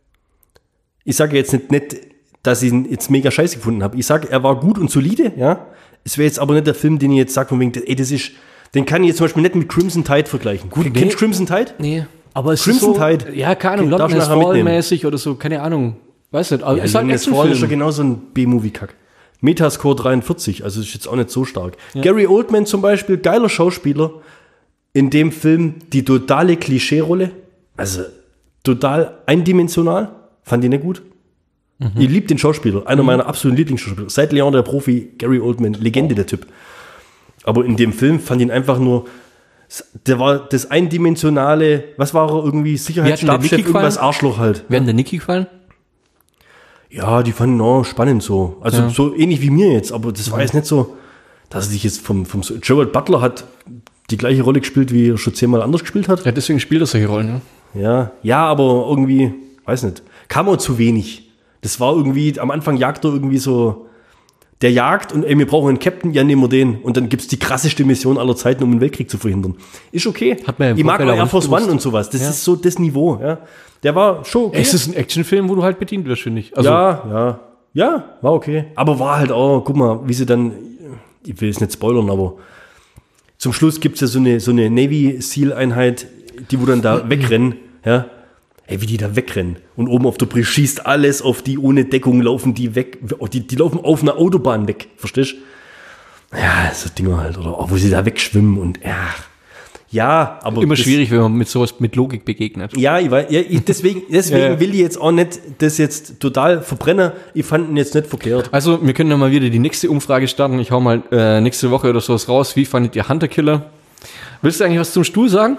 Ich sage jetzt nicht, nicht, dass ich ihn jetzt mega scheiße gefunden habe. Ich sage, er war gut und solide, ja. Es wäre jetzt aber nicht der Film, den ich jetzt sage, von wegen, ey, das ist, den kann ich jetzt zum Beispiel nicht mit Crimson Tide vergleichen. Gut, nee. Kennst du Crimson Tide? Nee. Aber es Crimson ist so, Tide. Ja, keine Ahnung, Darf London ich is nachher mitnehmen? Fall-mäßig oder so, keine Ahnung. Weißt du, also Ja, ist halt ein London is Fall ist ja Actionfilm. genau so ein B-Movie-Kack. Metascore dreiundvierzig, also ist jetzt auch nicht so stark. Ja. Gary Oldman zum Beispiel, geiler Schauspieler. In dem Film die totale Klischee-Rolle. Also total eindimensional. Fand ich nicht gut. Mhm. Ich liebe den Schauspieler. Einer mhm. meiner absoluten Lieblingsschauspieler. Seit Leon der Profi, Gary Oldman, Legende, oh. der Typ. Aber in dem Film fand ich ihn einfach nur, der war das eindimensionale, was war er irgendwie, Sicherheitsstabschef, irgendwas Arschloch halt. Wer hat der Niki gefallen? Ja, die fanden auch spannend so. Also Ja. so ähnlich wie mir jetzt, aber das war jetzt nicht so, dass er sich jetzt vom, vom Gerald Butler hat die gleiche Rolle gespielt, wie er schon zehnmal anders gespielt hat. Ja, deswegen spielt er solche Rollen, ja. Ja, ja, aber irgendwie, weiß nicht, kam auch zu wenig. Das war irgendwie, am Anfang jagt er irgendwie so, der jagt und ey, wir brauchen einen Captain, ja, nehmen wir den. Und dann gibt's die krasseste Mission aller Zeiten, um einen Weltkrieg zu verhindern. Ist okay. Hat man ja im ich mag Vorfeld auch Air auch Force nicht One gewusst. und sowas. Das Ja. ist so das Niveau, ja. Der war schon okay. Es ist ein Actionfilm, wo du halt bedient wirst, finde ich. Also, ja, ja. Ja, war okay. Aber war halt auch, guck mal, wie sie dann, ich will es nicht spoilern, aber zum Schluss gibt's ja so eine, so eine Navy-Seal-Einheit, die wo dann da wegrennen, ja. Ey, wie die da wegrennen. Und oben auf der Brille schießt alles auf die, ohne Deckung laufen die weg. Die, die laufen auf einer Autobahn weg, verstehst du? Ja, so Dinger halt. Oder auch, wo sie da wegschwimmen und, ja. Ja, aber. immer das, schwierig, wenn man mit sowas mit Logik begegnet. Ja, ich weiß, ja, ich, deswegen, deswegen Ja, ja. will ich jetzt auch nicht das jetzt total verbrennen. Ich fand ihn jetzt nicht verkehrt. Also, wir können ja mal wieder die nächste Umfrage starten. Ich hau mal äh, nächste Woche oder sowas raus. Wie fandet ihr Hunter Killer? Willst du eigentlich was zum Stuhl sagen?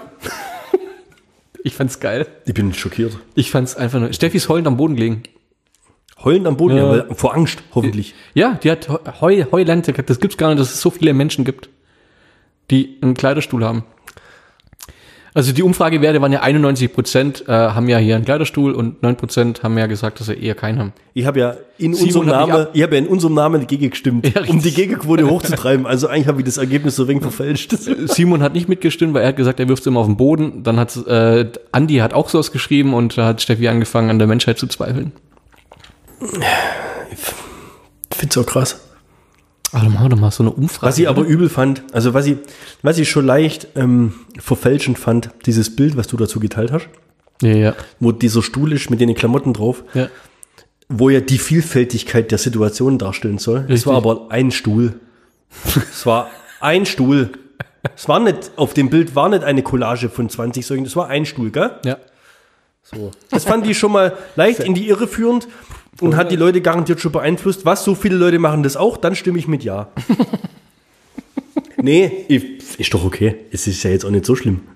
Ich fand's geil. Ich bin schockiert. Ich fand's einfach nur. Steffi ist heulend am Boden gelegen. Heulend am Boden, Ja. ja. weil, vor Angst, hoffentlich. Ja, die hat Heu, Heulente gehabt. Das gibt's gar nicht, dass es so viele Menschen gibt, die einen Kleiderstuhl haben. Also die Umfragewerte waren ja einundneunzig Prozent äh, haben ja hier einen Kleiderstuhl und neun Prozent haben ja gesagt, dass sie eher keinen haben. Ich habe ja in Simon unserem hat mich Namen, ab- ich habe ja in unserem Namen gegen gestimmt, Ja, um die richtig. Gegenquote hochzutreiben. Also eigentlich habe ich das Ergebnis so ein wenig verfälscht. Simon hat nicht mitgestimmt, weil er hat gesagt, er wirft es immer auf den Boden. Dann hat äh, Andi hat auch sowas geschrieben und da hat Steffi angefangen, an der Menschheit zu zweifeln. Ich finde es auch krass. Ach, dann machen wir doch mal so eine Umfrage. Was ich aber oder? übel fand, also was ich, was ich schon leicht ähm, verfälschend fand, dieses Bild, was du dazu geteilt hast, Ja, ja. wo dieser Stuhl ist mit den Klamotten drauf, ja. wo ja die Vielfältigkeit der Situation darstellen soll. Es Richtig. war aber ein Stuhl. Es war ein Stuhl. Es war nicht, auf dem Bild war nicht eine Collage von zwanzig solchen, es war ein Stuhl, gell? Ja. So. Das fand ich schon mal leicht in die Irre führend und hat die Leute garantiert schon beeinflusst. Was, so viele Leute machen das auch, dann stimme ich mit Ja. Nee, ich, ist doch okay. Es ist ja jetzt auch nicht so schlimm.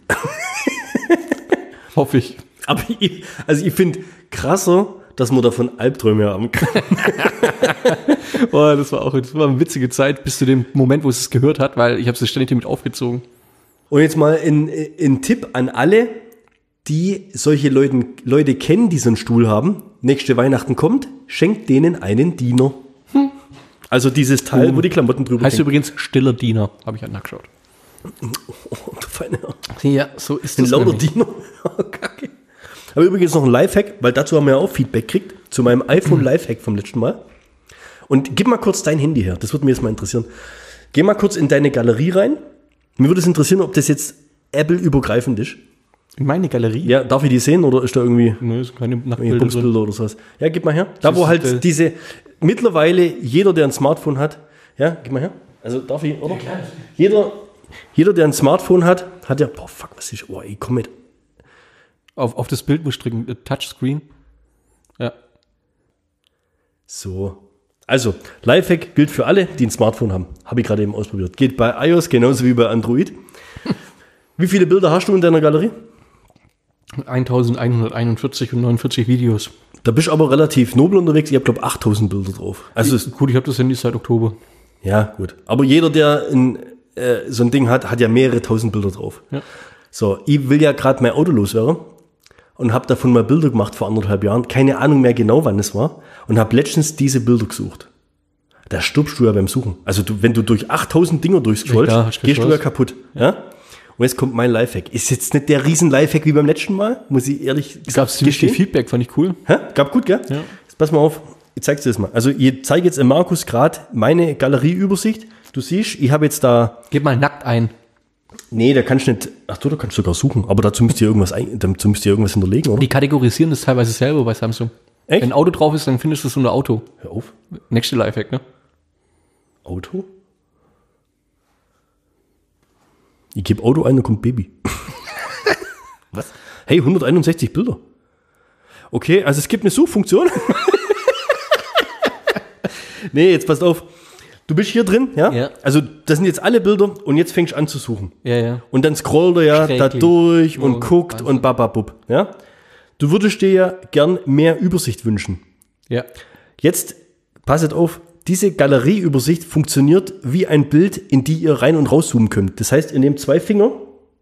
Hoffe ich. Aber ich, also ich finde krasser, dass man davon Albträume haben kann. Boah, das war auch das war eine witzige Zeit bis zu dem Moment, wo es es gehört hat, weil ich habe es ständig damit aufgezogen. Und jetzt mal ein, ein Tipp an alle, die solche Leuten, Leute kennen, die so einen Stuhl haben. Nächste Weihnachten kommt, schenkt denen einen Diener. Hm. Also dieses Teil, wo die Klamotten drüber Heißt hängen. übrigens stiller Diener, habe ich halt nachgeschaut. Oh, du feine Herr. Ja, so ist Ein das. lauter nämlich. Diener. Oh, Kacke. Aber übrigens noch ein Lifehack, weil dazu haben wir ja auch Feedback gekriegt, zu meinem iPhone Lifehack vom letzten Mal. Und gib mal kurz dein Handy her, das würde mich jetzt mal interessieren. Geh mal kurz in deine Galerie rein. Mir würde es interessieren, ob das jetzt Apple-übergreifend ist. In meine Galerie? Ja, darf ich die sehen oder ist da irgendwie Nö, ist keine irgendwie Nacktbilder drin. Bumsbilder oder sowas? Ja, gib mal her. Da, Das wo ist halt der- diese, mittlerweile jeder, der ein Smartphone hat, ja, gib mal her. Also darf ich, oder? Jeder, jeder, der ein Smartphone hat, hat ja, boah, fuck, was ist, oh, ey, komm mit. Auf, auf das Bild muss ich drücken, äh, Touchscreen. Ja. So. Also, Lifehack gilt für alle, die ein Smartphone haben. Habe ich gerade eben ausprobiert. Geht bei iOS genauso wie bei Android. Wie viele Bilder hast du in deiner Galerie? elfhunderteinundvierzig und neunundvierzig Videos. Da bist du aber relativ nobel unterwegs. Ich habe, glaube ich, achttausend Bilder drauf. Also, es, Gut, ich habe das Handy seit Oktober. ja, gut. Aber jeder, der ein, äh, so ein Ding hat, hat ja mehrere tausend Bilder drauf. Ja. So, ich will ja gerade mein Auto loswerden und habe davon mal Bilder gemacht vor anderthalb Jahren. Keine Ahnung mehr genau, wann es war. Und habe letztens diese Bilder gesucht. Da stirbst du ja beim Suchen. Also, du, wenn du durch achttausend Dinger durchscrollst, Ja, hast gehst du Chance. ja kaputt. Ja? Und jetzt kommt mein Lifehack. Ist jetzt nicht der riesen Lifehack wie beim letzten Mal, muss ich ehrlich Es gab ziemlich viel Feedback, fand ich cool. Hä? Gab gut, gell? Ja. Jetzt pass mal auf, ich zeig's dir das mal. Also ich zeige jetzt im Markus gerade meine Galerieübersicht. Du siehst, ich habe jetzt da, Gib mal nackt ein. nee, da kannst du nicht, ach du, da kannst du sogar suchen, aber dazu müsst ihr irgendwas, ein, dazu müsst ihr irgendwas hinterlegen, oder? Die kategorisieren das teilweise selber bei Samsung. Echt? Wenn ein Auto drauf ist, dann findest du es unter Auto. Hör auf. Nächste Lifehack, ne? Auto? Ich gebe Auto ein, dann kommt Baby. Was? Hey, hunderteinundsechzig Bilder. Okay, also es gibt eine Suchfunktion. Nee, jetzt passt auf. Du bist hier drin, ja? Ja. Also das sind jetzt alle Bilder und jetzt fängst du an zu suchen. Ja, ja. Und dann scrollt er ja da Schräg. durch und Oh, guckt Wahnsinn. und bababub, ja? Du würdest dir ja gern mehr Übersicht wünschen. Ja. Jetzt, passet auf, diese Galerieübersicht funktioniert wie ein Bild, in die ihr rein und rauszoomen könnt. Das heißt, ihr nehmt zwei Finger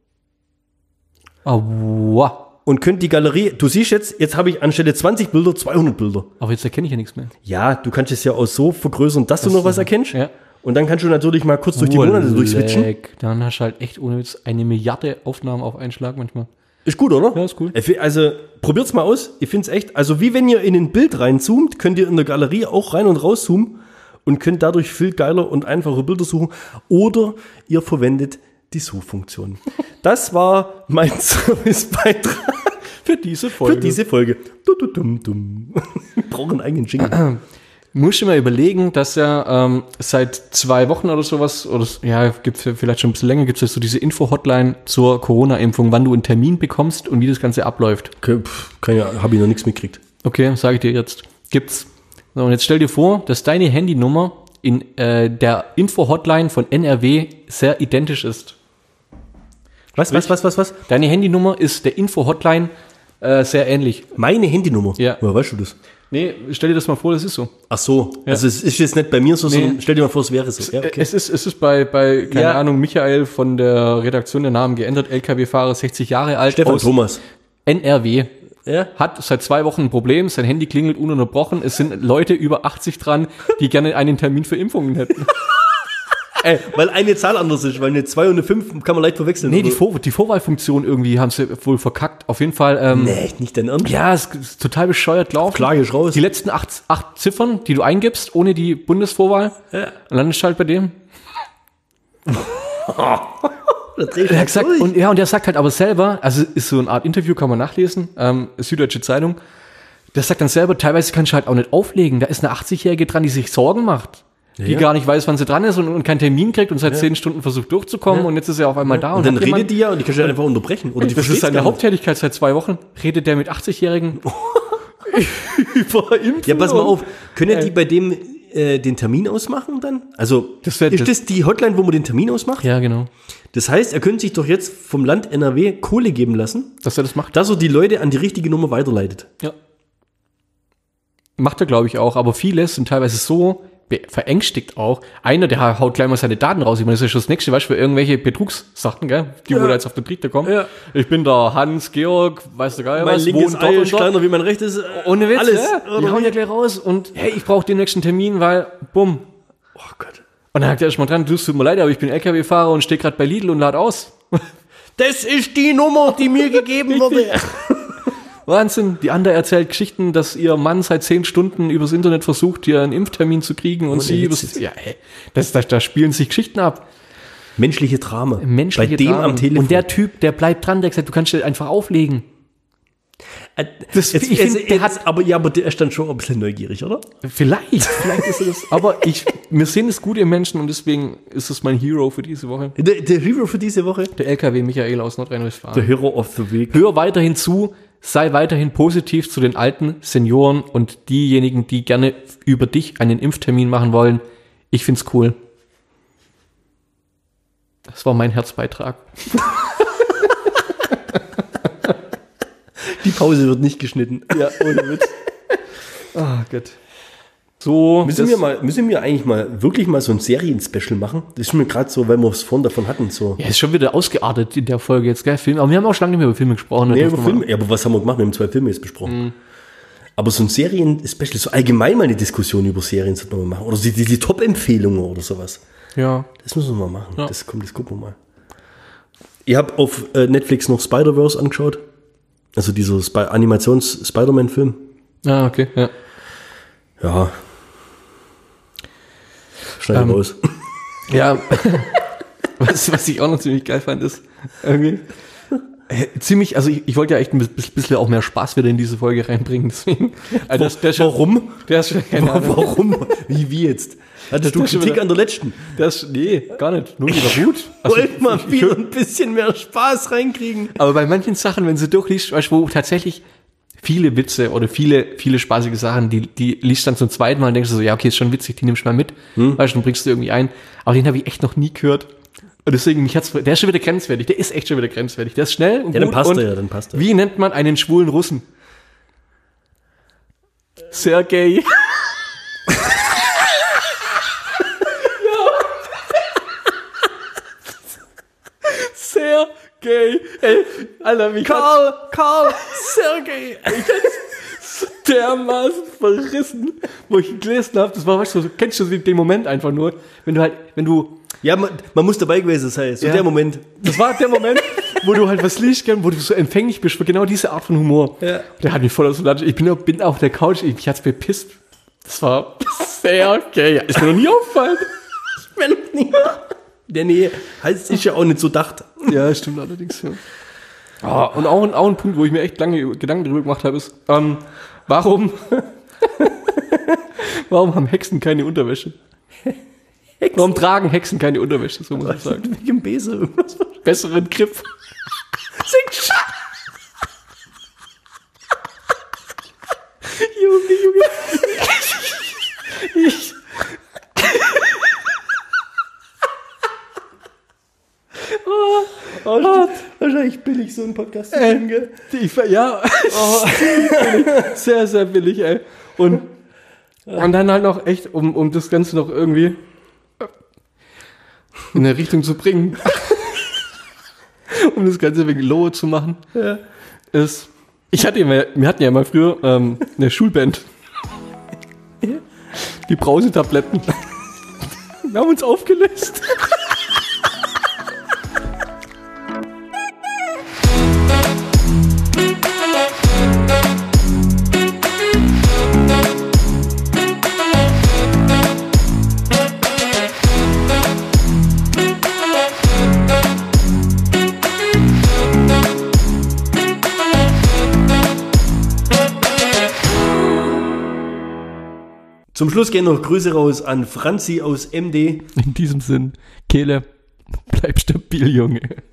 Aua. und könnt die Galerie, du siehst jetzt, jetzt habe ich anstelle zwanzig Bilder zweihundert Bilder. Aber jetzt erkenne ich ja nichts mehr. Ja, du kannst es ja auch so vergrößern, dass du noch was erkennst. Ja. Und dann kannst du natürlich mal kurz durch die Monate durchswitchen. Leck. Dann hast du halt echt ohne Witz eine Milliarde Aufnahmen auf einen Schlag manchmal. Ist gut, oder? Ja, ist cool. Also, probiert's mal aus. Ich find's echt, also wie wenn ihr in ein Bild reinzoomt, könnt ihr in der Galerie auch rein und rauszoomen und könnt dadurch viel geiler und einfacher Bilder suchen. Oder ihr verwendet die Suchfunktion. Das war mein Servicebeitrag Für diese für diese Folge. Du, du, dum, dum. Wir brauchen einen eigenen Jingle. Musst du mal überlegen, dass ja ähm, seit zwei Wochen oder sowas, oder ja, gibt es vielleicht schon ein bisschen länger, gibt es so diese Info-Hotline zur Corona-Impfung, wann du einen Termin bekommst und wie das Ganze abläuft. Okay, pff, kann ja, habe ich noch nichts mitgekriegt. Okay, sage ich dir jetzt. Gibt's. So, und jetzt stell dir vor, dass deine Handynummer in äh, der Info-Hotline von N R W sehr identisch ist. Was, was, was, was, was? Deine Handynummer ist der Info-Hotline äh, sehr ähnlich. Meine Handynummer? Ja. Woher weißt du das? Nee, stell dir das mal vor, das ist so. Ach so, also es ist jetzt nicht bei mir so, Nee. sondern stell dir mal vor, es wäre so. Ja, okay. Es ist, es ist bei, bei, keine Ja. Ahnung, Michael von der Redaktion der Namen geändert, L K W-Fahrer, sechzig Jahre alt, Stefan aus Thomas. N R W. Ja. Hat seit zwei Wochen ein Problem, sein Handy klingelt ununterbrochen, es sind Leute über achtzig dran, die gerne einen Termin für Impfungen hätten. Ey, weil eine Zahl anders ist, weil eine zwei und eine fünf kann man leicht verwechseln. Nee, die, oder? Vor die Vorwahlfunktion irgendwie haben sie wohl verkackt. Auf jeden Fall, ähm, Nee, nicht dein Ernst? ja, es ist total bescheuert gelaufen. Klage ich raus. Die letzten acht, acht Ziffern, die du eingibst, ohne die Bundesvorwahl, Ja. und landest halt bei dem. Da dreh ich Er mal hat gesagt, durch. und ja, und der sagt halt aber selber, also ist so eine Art Interview, kann man nachlesen, ähm, Süddeutsche Zeitung, der sagt dann selber, teilweise kannst du halt auch nicht auflegen, da ist eine achtzigjährige dran, die sich Sorgen macht, die Ja. gar nicht weiß, wann sie dran ist und, und keinen Termin kriegt und seit zehn Stunden versucht durchzukommen und jetzt ist er auf einmal da. und dann hat redet jemand- die ja und die kannst du einfach unterbrechen. Oder die das ist versteht's seine gar nicht. Haupttätigkeit seit zwei Wochen, redet der mit achtzigjährigen über Impfen. Ja, pass mal und- auf. Können die bei dem äh, den Termin ausmachen dann? Also, Das wär- ist das die Hotline, wo man den Termin ausmacht? Ja, genau, Das heißt, er könnte sich doch jetzt vom Land N R W Kohle geben lassen, dass er das macht. dass er die Leute an die richtige Nummer weiterleitet. Ja. Macht er, glaube ich, auch. Aber viele sind teilweise so be- verängstigt auch. Einer, der haut gleich mal seine Daten raus. Ich meine, das ist schon das Nächste, weißt du, für irgendwelche Betrugssachen, gell? Die, wo Ja. da jetzt auf den Trichter kommen. Ja. Ich bin der Hans, Georg, weißt du geil Mein was, linkes wohnt Ei dort ist und dort. kleiner wie mein rechtes. Äh, Ohne Witz, alles. ja? Die Oder hauen wie? ja gleich raus und hey, ich brauche den nächsten Termin, weil, bumm. Oh Gott. Und dann hat er erst mal dran, du, es tut mir leid, aber ich bin L K W-Fahrer und stehe gerade bei Lidl und lad aus. Das ist die Nummer, die mir gegeben wurde. Wahnsinn. Die andere erzählt Geschichten, dass ihr Mann seit zehn Stunden übers Internet versucht, ihr einen Impftermin zu kriegen und Ohne sie Witz übers, ja, ey, das, das, da spielen sich Geschichten ab. Menschliche Drama. Menschliche Bei dem Dramen. am Telefon. Und der Typ, der bleibt dran, der sagt, du kannst einfach auflegen. Das, Das- jetzt, ich jetzt, find, der jetzt, aber, ja, aber der ist dann schon ein bisschen neugierig, oder? Vielleicht, vielleicht ist er das. Aber ich, wir sehen es gut im Menschen und deswegen ist es mein Hero für diese Woche. Der, der Hero für diese Woche? Der L K W Michael aus Der Nordrhein-Westfalen. Hero of the Week. Hör weiterhin zu, sei weiterhin positiv zu den alten Senioren und diejenigen, die gerne über dich einen Impftermin machen wollen. Ich find's cool. Das war mein Herzbeitrag. Die Pause wird nicht geschnitten. Ja, ohne Witz. Ah, Gott. So, Müssen das- wir, mal, müssen wir eigentlich mal wirklich mal so ein Serien-Special machen? Das ist mir gerade so, weil wir es vorhin davon hatten. So. Ja, ist schon wieder ausgeartet in der Folge jetzt, gell? Film. Aber wir haben auch schon lange nicht mehr über Filme gesprochen. Nee, Da über dürfen wir Filme. Ja, aber was haben wir gemacht? Wir haben zwei Filme jetzt besprochen. Aber so ein Serien-Special, so allgemein mal eine Diskussion über Serien sollte man mal machen. Oder die, die, die Top-Empfehlungen oder sowas. mal- Ja. Das müssen wir mal machen. Ja. Das kommt, das gucken wir mal. Ich habe auf äh, Netflix noch Spider-Verse angeschaut. Also dieser Sp- Animations-Spider-Man-Film. Ah, okay, ja. Ja. Schneid Ähm, raus. Ja, was, was ich auch noch ziemlich geil fand, ist irgendwie äh, ziemlich, also ich, ich wollte ja echt ein bis- bisschen auch mehr Spaß wieder in diese Folge reinbringen, deswegen. Also das, der ist schon- Warum? Der ist schon, keine Ahnung. Warum? Wie, wie jetzt? Hattest du Das ist schon Kritik wieder- an der letzten? Der ist, nee, gar nicht, nur wieder gut. Also, Wollt mal wieder ein bisschen mehr Spaß reinkriegen. aber bei manchen Sachen, wenn du durchliest, weißt du, wo tatsächlich viele Witze oder viele, viele spaßige Sachen, die, die liest dann zum zweiten Mal und denkst du so, ja, okay, ist schon witzig, die nimmst du mal mit. Hm. Weißt du, dann bringst du irgendwie ein. Aber den habe ich echt noch nie gehört. Und deswegen, mich hat's, der ist schon wieder grenzwertig. Der ist echt schon wieder grenzwertig. Der ist schnell und Ja, dann gut passt und er ja, dann passt er. Wie nennt man einen schwulen Russen? Sergej. Sehr gay. Ey, Alter, wie Karl, Karl, Sergej. dermaßen verrissen, wo ich gelesen habe, das war, weißt du, so, kennst du den Moment einfach nur, wenn du halt, wenn du, Ja, man, man muss dabei gewesen sein. So Ja. der Moment. das war der Moment, wo du halt was liest, gell, wo du so empfänglich bist für genau diese Art von Humor. Ja. Der hat mich voll aus dem Land, ich bin, auf- bin auf der Couch, ich, mich hat's bepisst. Das war sehr gay. Ist mir noch nie aufgefallen. Wenn nicht. Ja, nee, heißt ist ja auch nicht so dacht. Ja, stimmt allerdings, ja. Ah, und auch, ein- auch ein Punkt, wo ich mir echt lange Gedanken darüber gemacht habe, ist, ähm, warum, warum haben Hexen keine Unterwäsche? Warum tragen Hexen keine Unterwäsche, so muss ich sagen. Wegen dem Bese irgendwas. Besseren Grip. Singt Junge, Junge. Ich. Oh, oh, Ah, wahrscheinlich billig, so ein Podcast zu Äh, machen, gell? Ich, ja, billig, sehr, sehr billig, ey. Und, und dann halt noch echt, um, um das Ganze noch irgendwie in eine Richtung zu bringen, um das Ganze wegen Low zu machen, Ja. ist, ich hatte ja mal, wir hatten ja mal früher ähm, eine Schulband. Die Brausetabletten. Wir haben uns aufgelöst. Zum Schluss gehen noch Grüße raus an Franzi aus M D. In diesem Sinn, Kehle, bleib stabil, Junge.